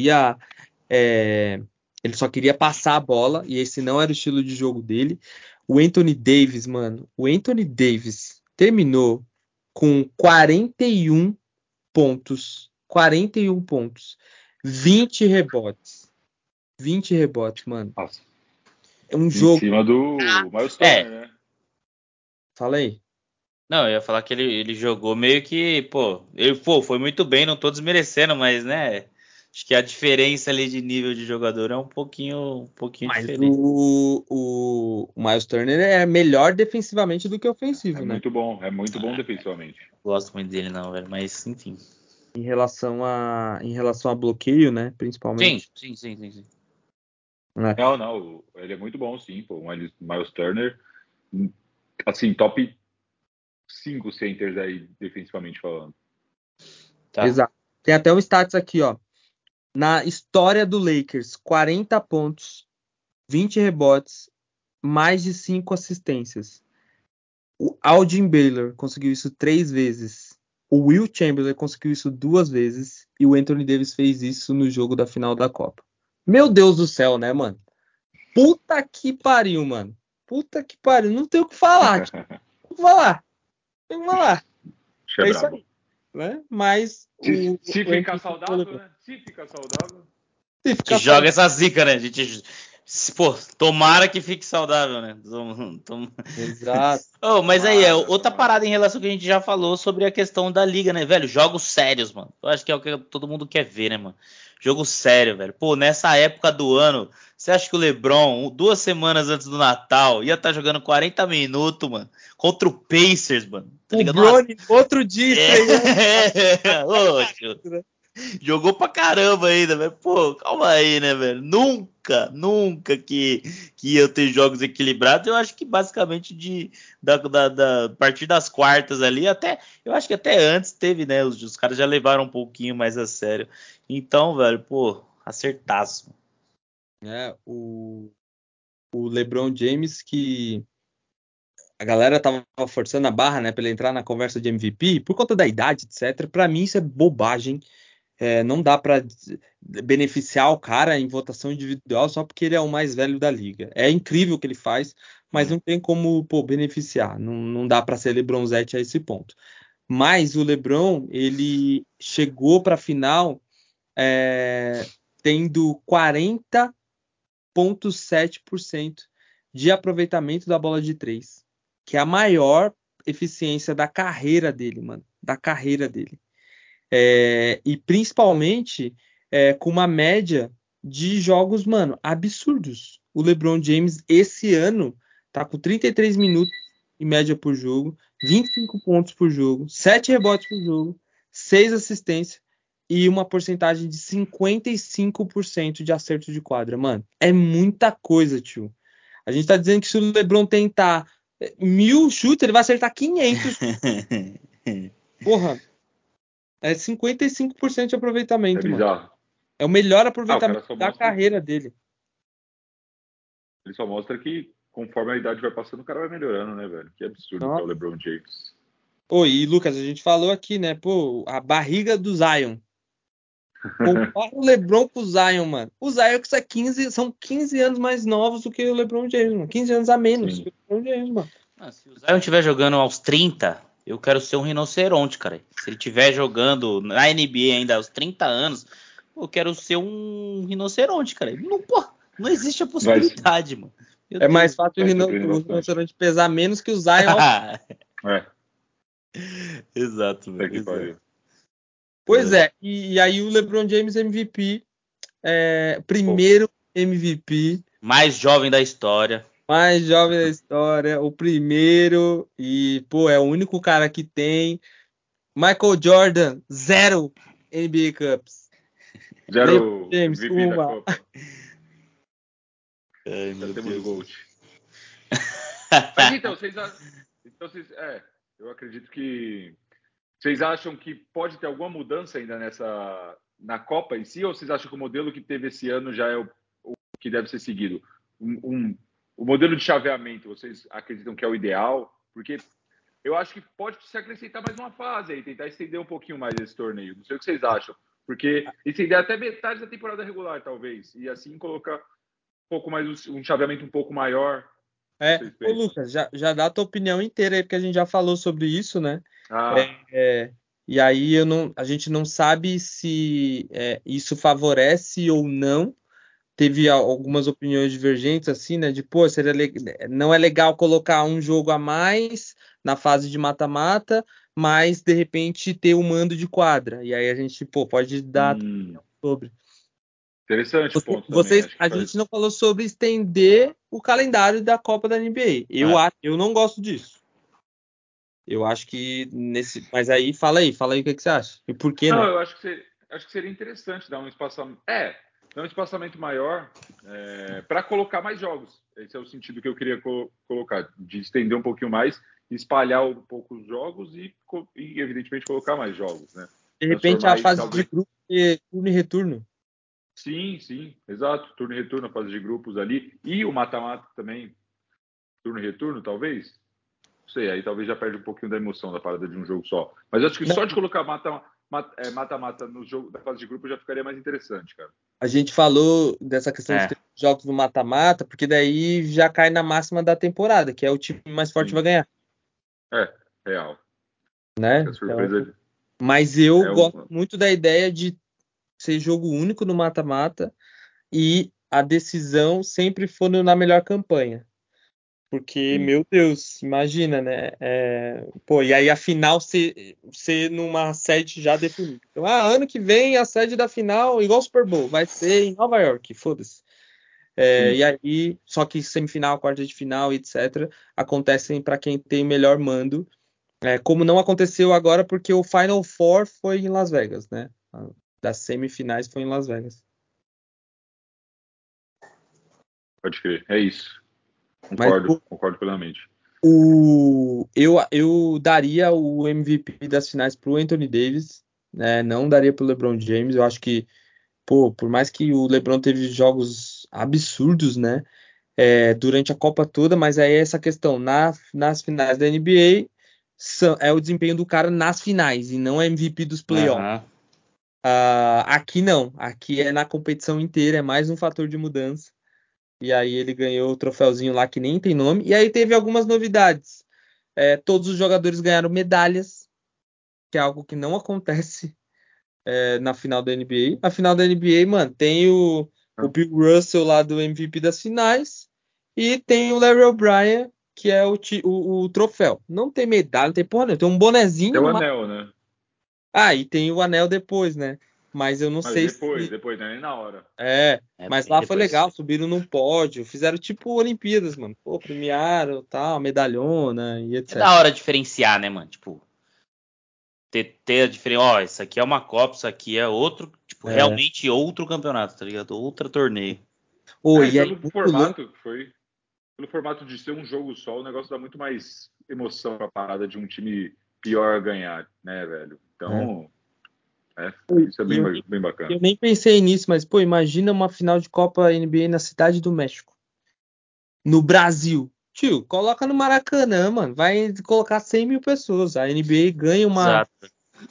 ele só queria passar a bola e esse não era o estilo de jogo dele. O Anthony Davis, mano, o Anthony Davis terminou com 41 pontos, 41 pontos, 20 rebotes. 20 rebotes, mano. Nossa, É um em jogo. cima do Miles Turner, né? Fala aí. Não, eu ia falar que ele jogou meio que, foi muito bem, não tô desmerecendo, mas, né, acho que a diferença ali de nível de jogador é um pouquinho Mas diferente. o Miles Turner é melhor defensivamente do que ofensivo, né? É muito bom defensivamente. Gosto muito dele não, velho, mas enfim. Em relação a bloqueio, né? Sim, Principalmente. sim, sim, sim, sim. É. Não, ele é muito bom, sim, pô. O Miles Turner, assim, top 5 centers aí, defensivamente falando. Tá. Exato. Tem até um status aqui, ó. Na história do Lakers, 40 pontos, 20 rebotes, mais de 5 assistências. O Aldin Baylor conseguiu isso 3 vezes. O Will Chamberlain conseguiu isso 2 vezes. E o Anthony Davis fez isso no jogo da final da Copa. Meu Deus do céu, né, mano? Puta que pariu, mano. Puta que pariu. Não tem o que falar. Tem que falar. Tem que falar. Acho que é É isso brabo. aí, né? Mas Se o ficar MVP saudável, né? Se ficar saudável. se A ficar gente joga saudável. essa zica, né? Pô, tomara que fique saudável, né? Exato. Oh, mas aí, outra Tomara. parada em relação ao que a gente já falou sobre a questão da liga, né, velho? Jogos sérios, mano. Eu acho que é o que todo mundo quer ver, né, mano? Jogo sério, velho. Pô, nessa época do ano, você acha que o LeBron, 2 semanas antes do Natal, ia estar jogando 40 minutos, mano, contra o Pacers, mano? Tá O ligado? Bronny, outro dia, estreando. Ô, tio. Jogou pra caramba ainda, velho. Pô, calma aí, né, velho? Nunca que ia ter jogos equilibrados. Eu acho que basicamente a partir das quartas ali, eu acho que até antes teve, né? Os caras já levaram um pouquinho mais a sério. Então, velho, pô, acertaço. O LeBron James, que a galera tava forçando a barra, né, pra ele entrar na conversa de MVP, por conta da idade, etc. Pra mim isso é bobagem. Não dá pra beneficiar o cara em votação individual só porque ele é o mais velho da liga. É incrível o que ele faz, mas não tem como, pô, beneficiar. Não dá pra ser LeBronzete a esse ponto. Mas o LeBron, ele chegou pra final tendo 40,7% de aproveitamento da bola de 3, que é a maior eficiência da carreira dele, mano. Da carreira dele. E principalmente com uma média de jogos, mano, absurdos. O LeBron James, esse ano, tá com 33 minutos em média por jogo, 25 pontos por jogo, 7 rebotes por jogo, 6 assistências e uma porcentagem de 55% de acerto de quadra. Mano, é muita coisa, tio. A gente tá dizendo que se o LeBron tentar 1.000 chutes, ele vai acertar 500. Porra, é 55% de É aproveitamento, mano. bizarro. É o melhor O aproveitamento cara só da mostra, carreira dele. ele só mostra que conforme a idade vai passando, o cara vai melhorando, né, velho? Que absurdo que é o Nossa. LeBron James. Pô, e Lucas, a gente falou aqui, né? Pô, a barriga do Zion. Compara o LeBron com o Zion, mano. O Zion que são 15 anos mais novos do que o LeBron James, mano. 15 anos a menos Sim. que o LeBron James, mano. Se o Zion estiver jogando aos 30, eu quero ser um rinoceronte, cara. Se ele estiver jogando na NBA ainda aos 30 anos, eu quero ser um rinoceronte, cara. Não, pô, não existe a possibilidade, mano. Meu É mais Deus. fácil Vai o surpreender bastante. rinoceronte pesar menos que o Zion. É, Exato, até mano. que Exato. pariu. Pois é, e aí o LeBron James MVP, primeiro MVP, Mais jovem da história. mais jovem da história, o primeiro, e, pô, é o único cara que tem. Michael Jordan, 0 NBA Cups. LeBron Zero James, MVP da 1. Copa. Ai, Já meu temos o Deus. Gold. Mas então, eu acredito que vocês acham que pode ter alguma mudança ainda na Copa em si, ou vocês acham que o modelo que teve esse ano já é o que deve ser seguido? O modelo de chaveamento, vocês acreditam que é o ideal? Porque eu acho que pode se acrescentar mais uma fase aí, tentar estender um pouquinho mais esse torneio. Não sei o que vocês acham. Porque estender até metade da temporada regular, talvez. E assim colocar um pouco mais, um chaveamento um pouco maior. Vocês Ô pensam? Lucas, já dá a tua opinião inteira aí, porque a gente já falou sobre isso, né? Ah, E aí a gente não sabe se isso favorece ou não. Teve algumas opiniões divergentes, assim, né? De, pô, não é legal colocar um jogo a mais na fase de mata-mata, mas de repente ter o mando de quadra. E aí a gente, pô, pode dar sobre. interessante o ponto também. Acho que A faz. gente não falou sobre estender o calendário da Copa da NBA. Eu não gosto disso. Eu acho que Mas aí, fala aí o que que você acha. E por que Não, não? eu acho que seria interessante dar um espaçamento. Dar um espaçamento maior para colocar mais jogos. Esse é o sentido que eu queria colocar, de estender um pouquinho mais, espalhar um pouco os jogos e evidentemente, colocar mais jogos, né? De repente a Transformar, fase de talvez. grupo é turno e retorno. Sim, exato. Turno e retorno, a fase de grupos ali. E o mata-mata também, turno e retorno, talvez. Não sei, aí talvez já perde um pouquinho da emoção da parada de um jogo só. Mas eu acho que Não, só de colocar mata-mata no jogo da fase de grupo já ficaria mais interessante, cara. a gente falou dessa questão de É. ter jogos no mata-mata, porque daí já cai na máxima da temporada, que é o time mais forte vai Sim. ganhar, Real. né? Acho que a Então, surpresa mas eu é gosto um. muito da ideia de ser jogo único no mata-mata e a decisão sempre for na melhor campanha. Porque, Sim. meu Deus, imagina, né? Pô, e aí a final ser numa sede já definida. Então, ano que vem a sede da final, igual o Super Bowl, vai ser em Nova York, foda-se. Sim. E aí, só que semifinal, quarta de final, etc., acontecem para quem tem melhor mando. Como não aconteceu agora, porque o Final Four foi em Las Vegas, né? Das semifinais foi em Las Vegas. Pode crer. É isso. Mas Concordo plenamente. eu daria o MVP das finais pro Anthony Davis, né? Não daria pro LeBron James. Eu acho que, pô, por mais que o LeBron teve jogos absurdos, né? Durante a Copa toda, mas aí é essa questão nas finais da NBA é o desempenho do cara nas finais e não é MVP dos playoffs. Aham. Aqui não, aqui é na competição inteira, é mais um fator de mudança. E aí ele ganhou o troféuzinho lá que nem tem nome. E aí teve algumas novidades. Todos os jogadores ganharam medalhas, que é algo que não acontece na final da NBA. Na final da NBA, mano, tem o Bill Russell lá do MVP das finais e tem o Larry O'Brien, que é o troféu. Não tem medalha, não tem porra, não. Tem um Tem bonezinho o no. anel, né? E tem o anel depois, né? Mas eu não Mas sei se. depois, não é nem na hora. Mas Bem lá foi depois. legal, subiram num pódio, fizeram tipo Olimpíadas, mano. Pô, premiaram, tal, medalhona e É etc. da hora diferenciar, né, mano? Tipo, ter a diferença. Ó, isso aqui é uma Copa, isso aqui é outro. Tipo, É. realmente outro campeonato, tá ligado? Outro torneio. E aí, Pelo muito louco. formato que foi. pelo formato de ser um jogo só, o negócio dá muito mais emoção pra parada de um time pior ganhar, né, velho? Então, isso é bem bacana. Eu nem pensei nisso, mas, pô, imagina uma final de Copa NBA na Cidade do México. No Brasil. Tio, coloca no Maracanã, mano. Vai colocar 100 mil pessoas. A NBA ganha Exato.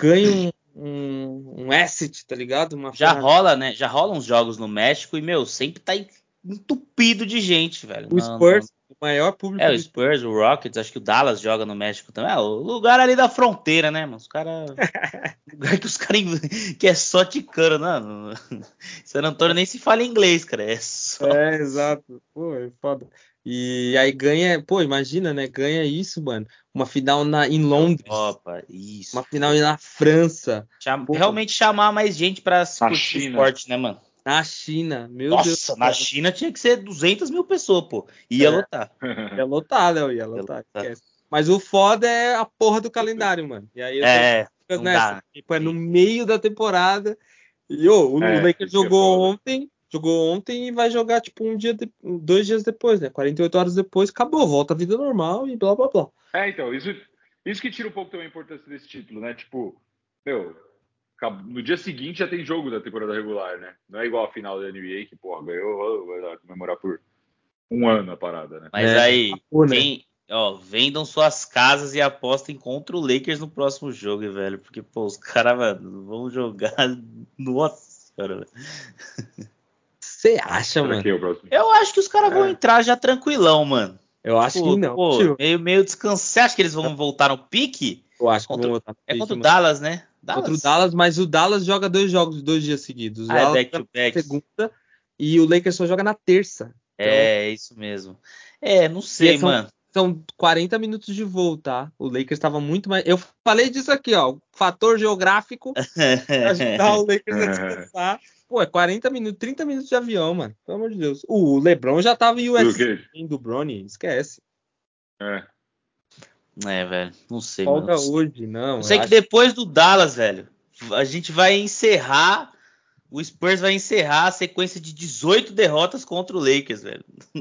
um asset, tá ligado? Uma Já ferramenta. rola, né? Já rolam uns jogos no México e, meu, sempre tá entupido de gente, velho. O Spurs, o maior público o do Spurs, o Rockets, acho que o Dallas joga no México também. É, o lugar ali da fronteira, né, mano? Os caras. Lugar que os caras. Que é só ticano, não. San Antônio nem se fala inglês, cara. É só. exato. Pô, é foda. E aí ganha, pô, imagina, né? Ganha isso, mano. Uma final em Londres. Opa, isso. Uma final na França. Pô, Realmente chamar mais gente pra Na curtir o China. esporte, né, mano? na China, meu Deus. Nossa, na China tinha que ser 200 mil pessoas, pô. Ia lotar. Ia lotar, Léo, ia lotar. Esquece. Mas o foda é a porra do calendário, mano. E aí eu tô não dá. Tipo, é no meio da temporada. E o Lakers jogou ontem e vai jogar tipo 2 dias depois, né? 48 horas depois, acabou, volta à vida normal e blá blá blá. Então, isso que tira um pouco também a importância desse título, né? Tipo, no dia seguinte já tem jogo da temporada regular, né? Não é igual a final da NBA que, porra, ganhou, vai comemorar por um ano a parada, né? Mas aí, vendam suas casas e apostem contra o Lakers no próximo jogo, velho. Porque, pô, os caras, mano, vão jogar. Nossa senhora, velho. Você acha, mano? Eu acho que os caras vão entrar já tranquilão, mano. Eu acho que não. Pô, meio descansado. Você acha que eles vão voltar no pique? Eu acho que vão voltar no pique. Contra o Dallas, né? Contra o Dallas, mas o Dallas joga 2 jogos 2 dias seguidos. O é Dallas back-to-back. Segunda e o Lakers só joga na terça. Então, é isso mesmo. Não sei, mano. São 40 minutos de voo, tá? O Lakers estava muito mais. Eu falei disso aqui, ó. Fator geográfico pra ajudar o Lakers a descansar. Pô, é 40 minutos, 30 minutos de avião, mano. Pelo amor de Deus. O LeBron já tava em US do Bronny, esquece. Velho. Não sei, Folga mano. hoje, não. Eu sei que depois do Dallas, velho, a gente vai encerrar. O Spurs vai encerrar a sequência de 18 derrotas contra o Lakers, velho.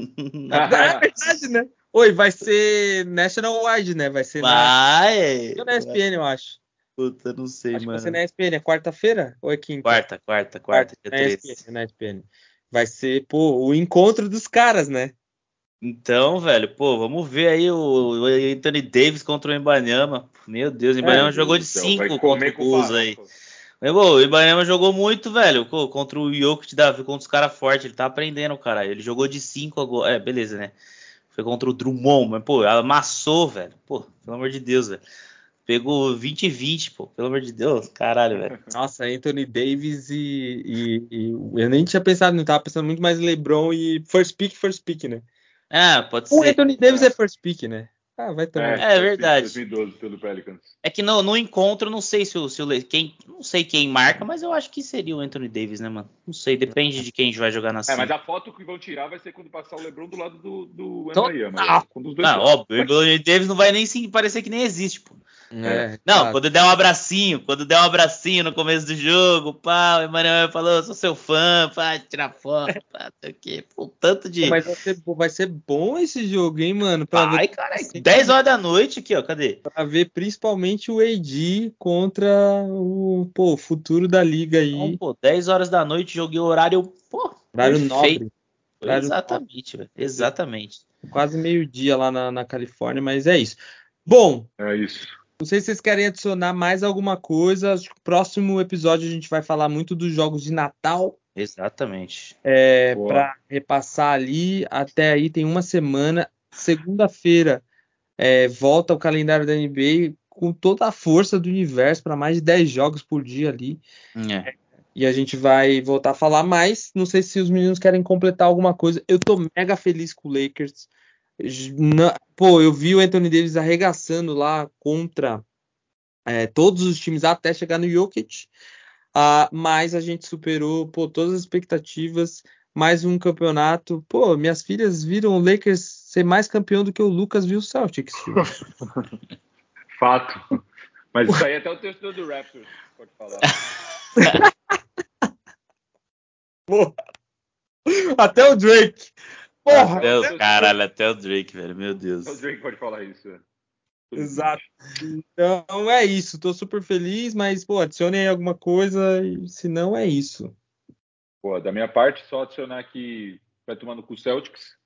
É verdade, né? Oi, vai ser National Wide, né? Vai ser na ESPN, eu acho. Puta, não sei, acho mano. Acho que vai ser na ESPN. É quarta-feira ou é quinta? Quarta, dia 13. Na ESPN. Vai ser, pô, o encontro dos caras, né? Então, velho, pô, vamos ver aí o Anthony Davis contra o Ibanyama. Meu Deus, o Ibanyama jogou de 5 contra o Bulls aí. O Ibanyama jogou muito, velho, contra o Jokic, contra os caras fortes. Ele tá aprendendo, cara. Ele jogou de 5 agora. Beleza, né? Foi contra o Drummond, mas, pô, amassou, velho. Pô, pelo amor de Deus, velho. Pegou 20-20, pô. Pelo amor de Deus, caralho, velho. Nossa, Anthony Davis e eu nem tinha pensado, não tava pensando muito mais em LeBron e first pick, né? Pode ser. O Anthony Davis é first pick, né? Vai também. É verdade. 2012 pelo Pelicans. É que no encontro, não sei se não sei quem marca, mas eu acho que seria o Anthony Davis, né, mano? Não sei, depende de quem vai jogar na cena. Mas a foto que vão tirar vai ser quando passar o LeBron do lado do Wembanyama. Óbvio, o Anthony Davis não vai nem parecer que nem existe, pô. Quando der um abracinho no começo do jogo, pá, o Emmanuel falou, sou seu fã, pá, tirar foto, pá, sei o quê. Pô, tanto de... Mas vai ser bom esse jogo, hein, mano? Vai, cara, 10 horas da noite aqui, ó, cadê? Pra ver principalmente o AD contra o futuro da liga aí. Então, pô, 10 horas da noite, joguei o horário, horário perfeito. nobre. Exatamente, velho, exatamente. Quase meio-dia lá na Califórnia, mas é isso. Bom, é isso. Não sei se vocês querem adicionar mais alguma coisa. Acho que no próximo episódio a gente vai falar muito dos jogos de Natal. Exatamente. Para repassar ali. Até aí tem uma semana. Segunda-feira volta o calendário da NBA com toda a força do universo para mais de 10 jogos por dia ali. E a gente vai voltar a falar mais. Não sei se os meninos querem completar alguma coisa. Eu tô mega feliz com o Lakers. Eu vi o Anthony Davis arregaçando lá contra todos os times até chegar no Jokic, mas a gente superou todas as expectativas, mais um campeonato. Minhas filhas viram o Lakers ser mais campeão do que o Lucas viu o Celtics. Fato. Mas isso aí até o torcedor do Raptors pode falar. Até o Drake. Porra! Caralho, até o Drake, velho. Meu Deus. O Drake pode falar isso. Exato. Então é isso. Tô super feliz, mas, pô, adicione aí alguma coisa, e se não, é isso. Pô, da minha parte, só adicionar que vai tomando com o Celtics.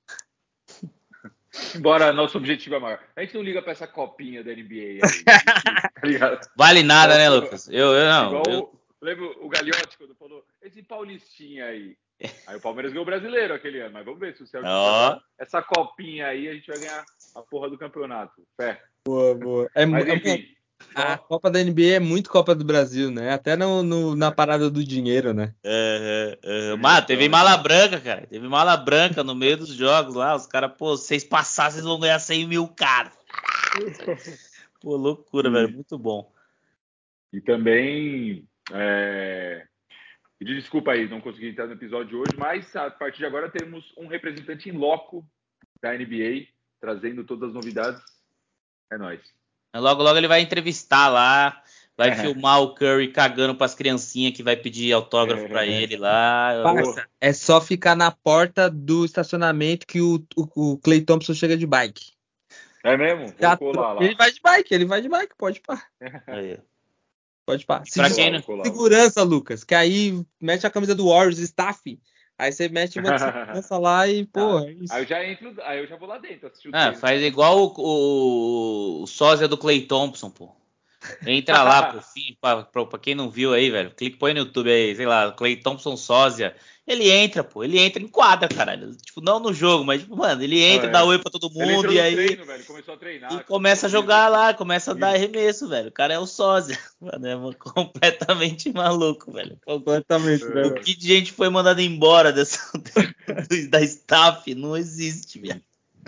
Embora nosso objetivo é maior. A gente não liga pra essa copinha da NBA aí. Tá ligado? Vale nada, né, Lucas? Eu não. Lembra o Gagliotti quando falou, esse Paulistinha aí. Aí o Palmeiras ganhou o brasileiro aquele ano, mas vamos ver se o Celtics ganhar essa copinha aí, a gente vai ganhar a porra do campeonato. Fé. Boa. Mas enfim. A Copa da NBA é muito Copa do Brasil, né? Até na parada do dinheiro, né? Mano, teve mala branca, cara. Teve mala branca no meio dos jogos lá. Os caras, pô, se vocês passarem, vocês vão ganhar 100 mil, cara. Pô, loucura, velho. Muito bom. E também, pedir desculpa aí, não consegui entrar no episódio de hoje, mas a partir de agora temos um representante em loco da NBA, trazendo todas as novidades. É nóis. Logo, logo ele vai entrevistar lá, vai filmar o Curry cagando pras criancinhas que vai pedir autógrafo pra ele lá. Parça, é só ficar na porta do estacionamento que o Klay Thompson chega de bike. É mesmo? Vou colar lá. Ele vai de bike, pode pá. Pode pá. Segurança, Lucas, que aí mete a camisa do Warriors, staff. Aí você mete uma segurança lá e, pô, é isso. Aí eu já vou lá dentro assistir o faz igual o sósia do Klay Thompson, pô. Entra lá, pra quem não viu aí, velho. Põe no YouTube aí, sei lá, Klay Thompson sósia. Ele entra em quadra, caralho. Tipo, não no jogo, mas, tipo, mano, ele entra, dá oi pra todo mundo e aí. Treino, velho. Começou a treinar. E começa a jogar lá, começa a dar arremesso, velho. O cara é o sósia. Mano, é completamente maluco, velho. Completamente, velho. O que de gente foi mandado embora da staff não existe, velho.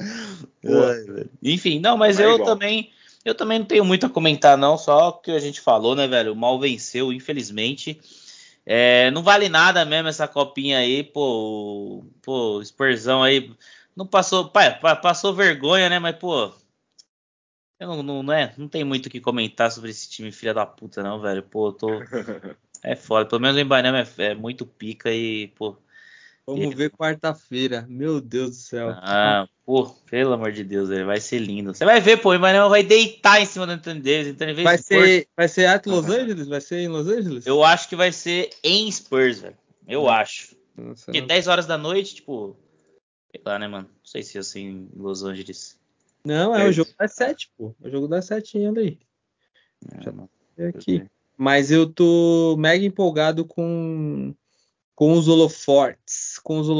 Enfim, não, mas eu também não tenho muito a comentar, não. Só o que a gente falou, né, velho? O mal venceu, infelizmente. Não vale nada mesmo essa copinha aí, pô, Spursão aí. Não passou, passou vergonha, né? Mas, pô, eu não tem muito o que comentar sobre esse time filha da puta, não, velho. Pô, é foda. Pelo menos o Embainama é muito pica e, pô. Vamos ver quarta-feira. Meu Deus do céu. Pô, pelo amor de Deus, ele vai ser lindo. Você vai ver, pô, o Embainama vai deitar em cima do Anthony Davis. Vai ser at Los Angeles? Vai ser em Los Angeles? Eu acho que vai ser em Spurs, velho. Eu acho. Nossa, porque 10 horas da noite, tipo, sei lá, né, mano? Não sei se é assim em Los Angeles. Não, o jogo das 7, pô. O jogo das 7 ali. Aqui. Mas eu tô mega empolgado com os holofortes.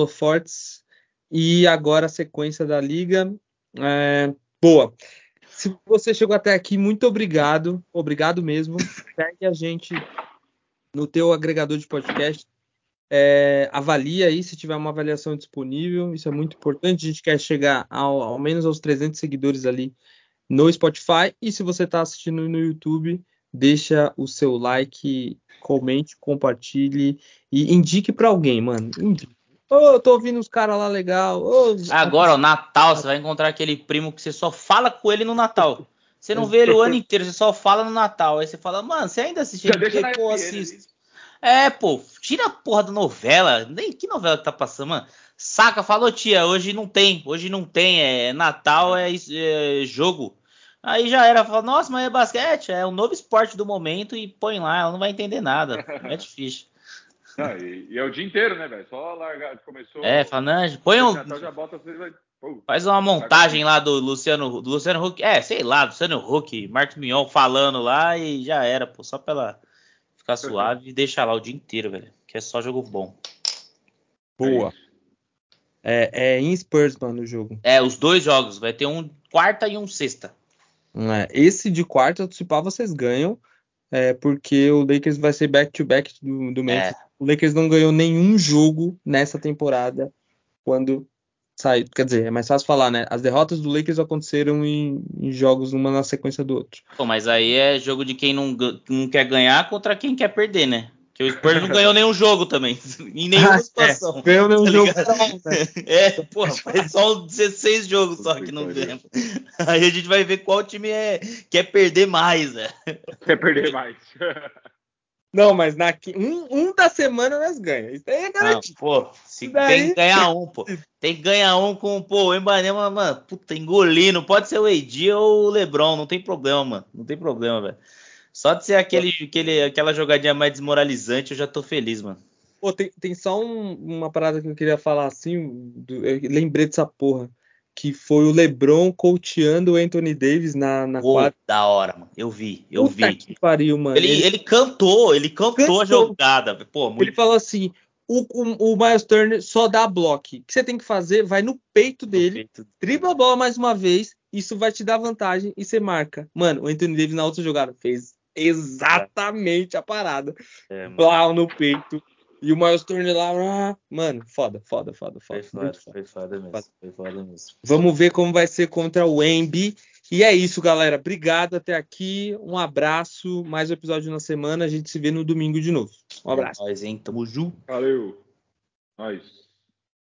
E agora a sequência da liga. Boa. Se você chegou até aqui, muito obrigado. Obrigado mesmo. Segue a gente no teu agregador de podcast. Avalia aí se tiver uma avaliação disponível. Isso é muito importante. A gente quer chegar ao menos aos 300 seguidores ali no Spotify. E se você está assistindo no YouTube, deixa o seu like, comente, compartilhe e indique para alguém, mano. Tô ouvindo os caras lá legal. Agora, o Natal, você vai encontrar aquele primo que você só fala com ele no Natal. Você não vê ele o ano inteiro, você só fala no Natal. Aí você fala, mano, você ainda assiste NBA? Pô, assisto. Pô, tira a porra da novela. Nem que novela que tá passando, mano. Saca, falou, tia, hoje não tem, Natal, é jogo. Aí já era, fala, nossa, mas é basquete, é o novo esporte do momento e põe lá, ela não vai entender nada, é difícil. E é o dia inteiro, né, velho? Só largar, começou... fala, não, põe já bota, faz uma montagem lá do Luciano Huck, sei lá, Luciano Huck, Marcos Mion falando lá e já era, pô, só pra ela ficar suave e deixar lá o dia inteiro, velho, que é só jogo bom. Boa. Em Spurs, mano, o jogo. Os dois jogos, vai ter um quarta e um sexta. Esse de quarta, se pá, vocês ganham, porque o Lakers vai ser back-to-back do Memphis. O Lakers não ganhou nenhum jogo nessa temporada quando saiu. Quer dizer, é mais fácil falar, né? As derrotas do Lakers aconteceram em jogos uma na sequência do outro. Pô, mas aí é jogo de quem não quer ganhar contra quem quer perder, né? Porque o Spurs não ganhou nenhum jogo também, em nenhuma situação. Ganhou nenhum jogo. Porra, faz só 16 jogos só que não ganha. Aí a gente vai ver qual time quer perder mais, né? Quer perder mais. Não, mas um da semana nós ganhamos. Isso aí é garantido. Pô, tem que ganhar um, pô. Tem que ganhar um com, pô, o Embanema, mano, puta, engolindo. Pode ser o AD ou o LeBron, não tem problema, mano. Não tem problema, velho. Só de ser aquela jogadinha mais desmoralizante, eu já tô feliz, mano. Pô, tem só uma parada que eu queria falar assim, eu lembrei dessa porra, que foi o LeBron coachando o Anthony Davis na quadra. Da hora, mano. Eu vi. Puta que pariu, mano. Ele cantou a jogada. Pô, muito... Ele falou assim, o Miles Turner só dá bloco. O que você tem que fazer? Vai no peito dele, dribla a bola mais uma vez, isso vai te dar vantagem e você marca. Mano, o Anthony Davis na outra jogada fez exatamente a parada. Blau no peito. E o Miles Turner lá, mano, foda. Foi foda mesmo. Vamos ver como vai ser contra o Embi. E é isso, galera. Obrigado até aqui. Um abraço. Mais um episódio na semana. A gente se vê no domingo de novo. Um abraço. É nóis, hein? Tamo junto. Valeu. Nós.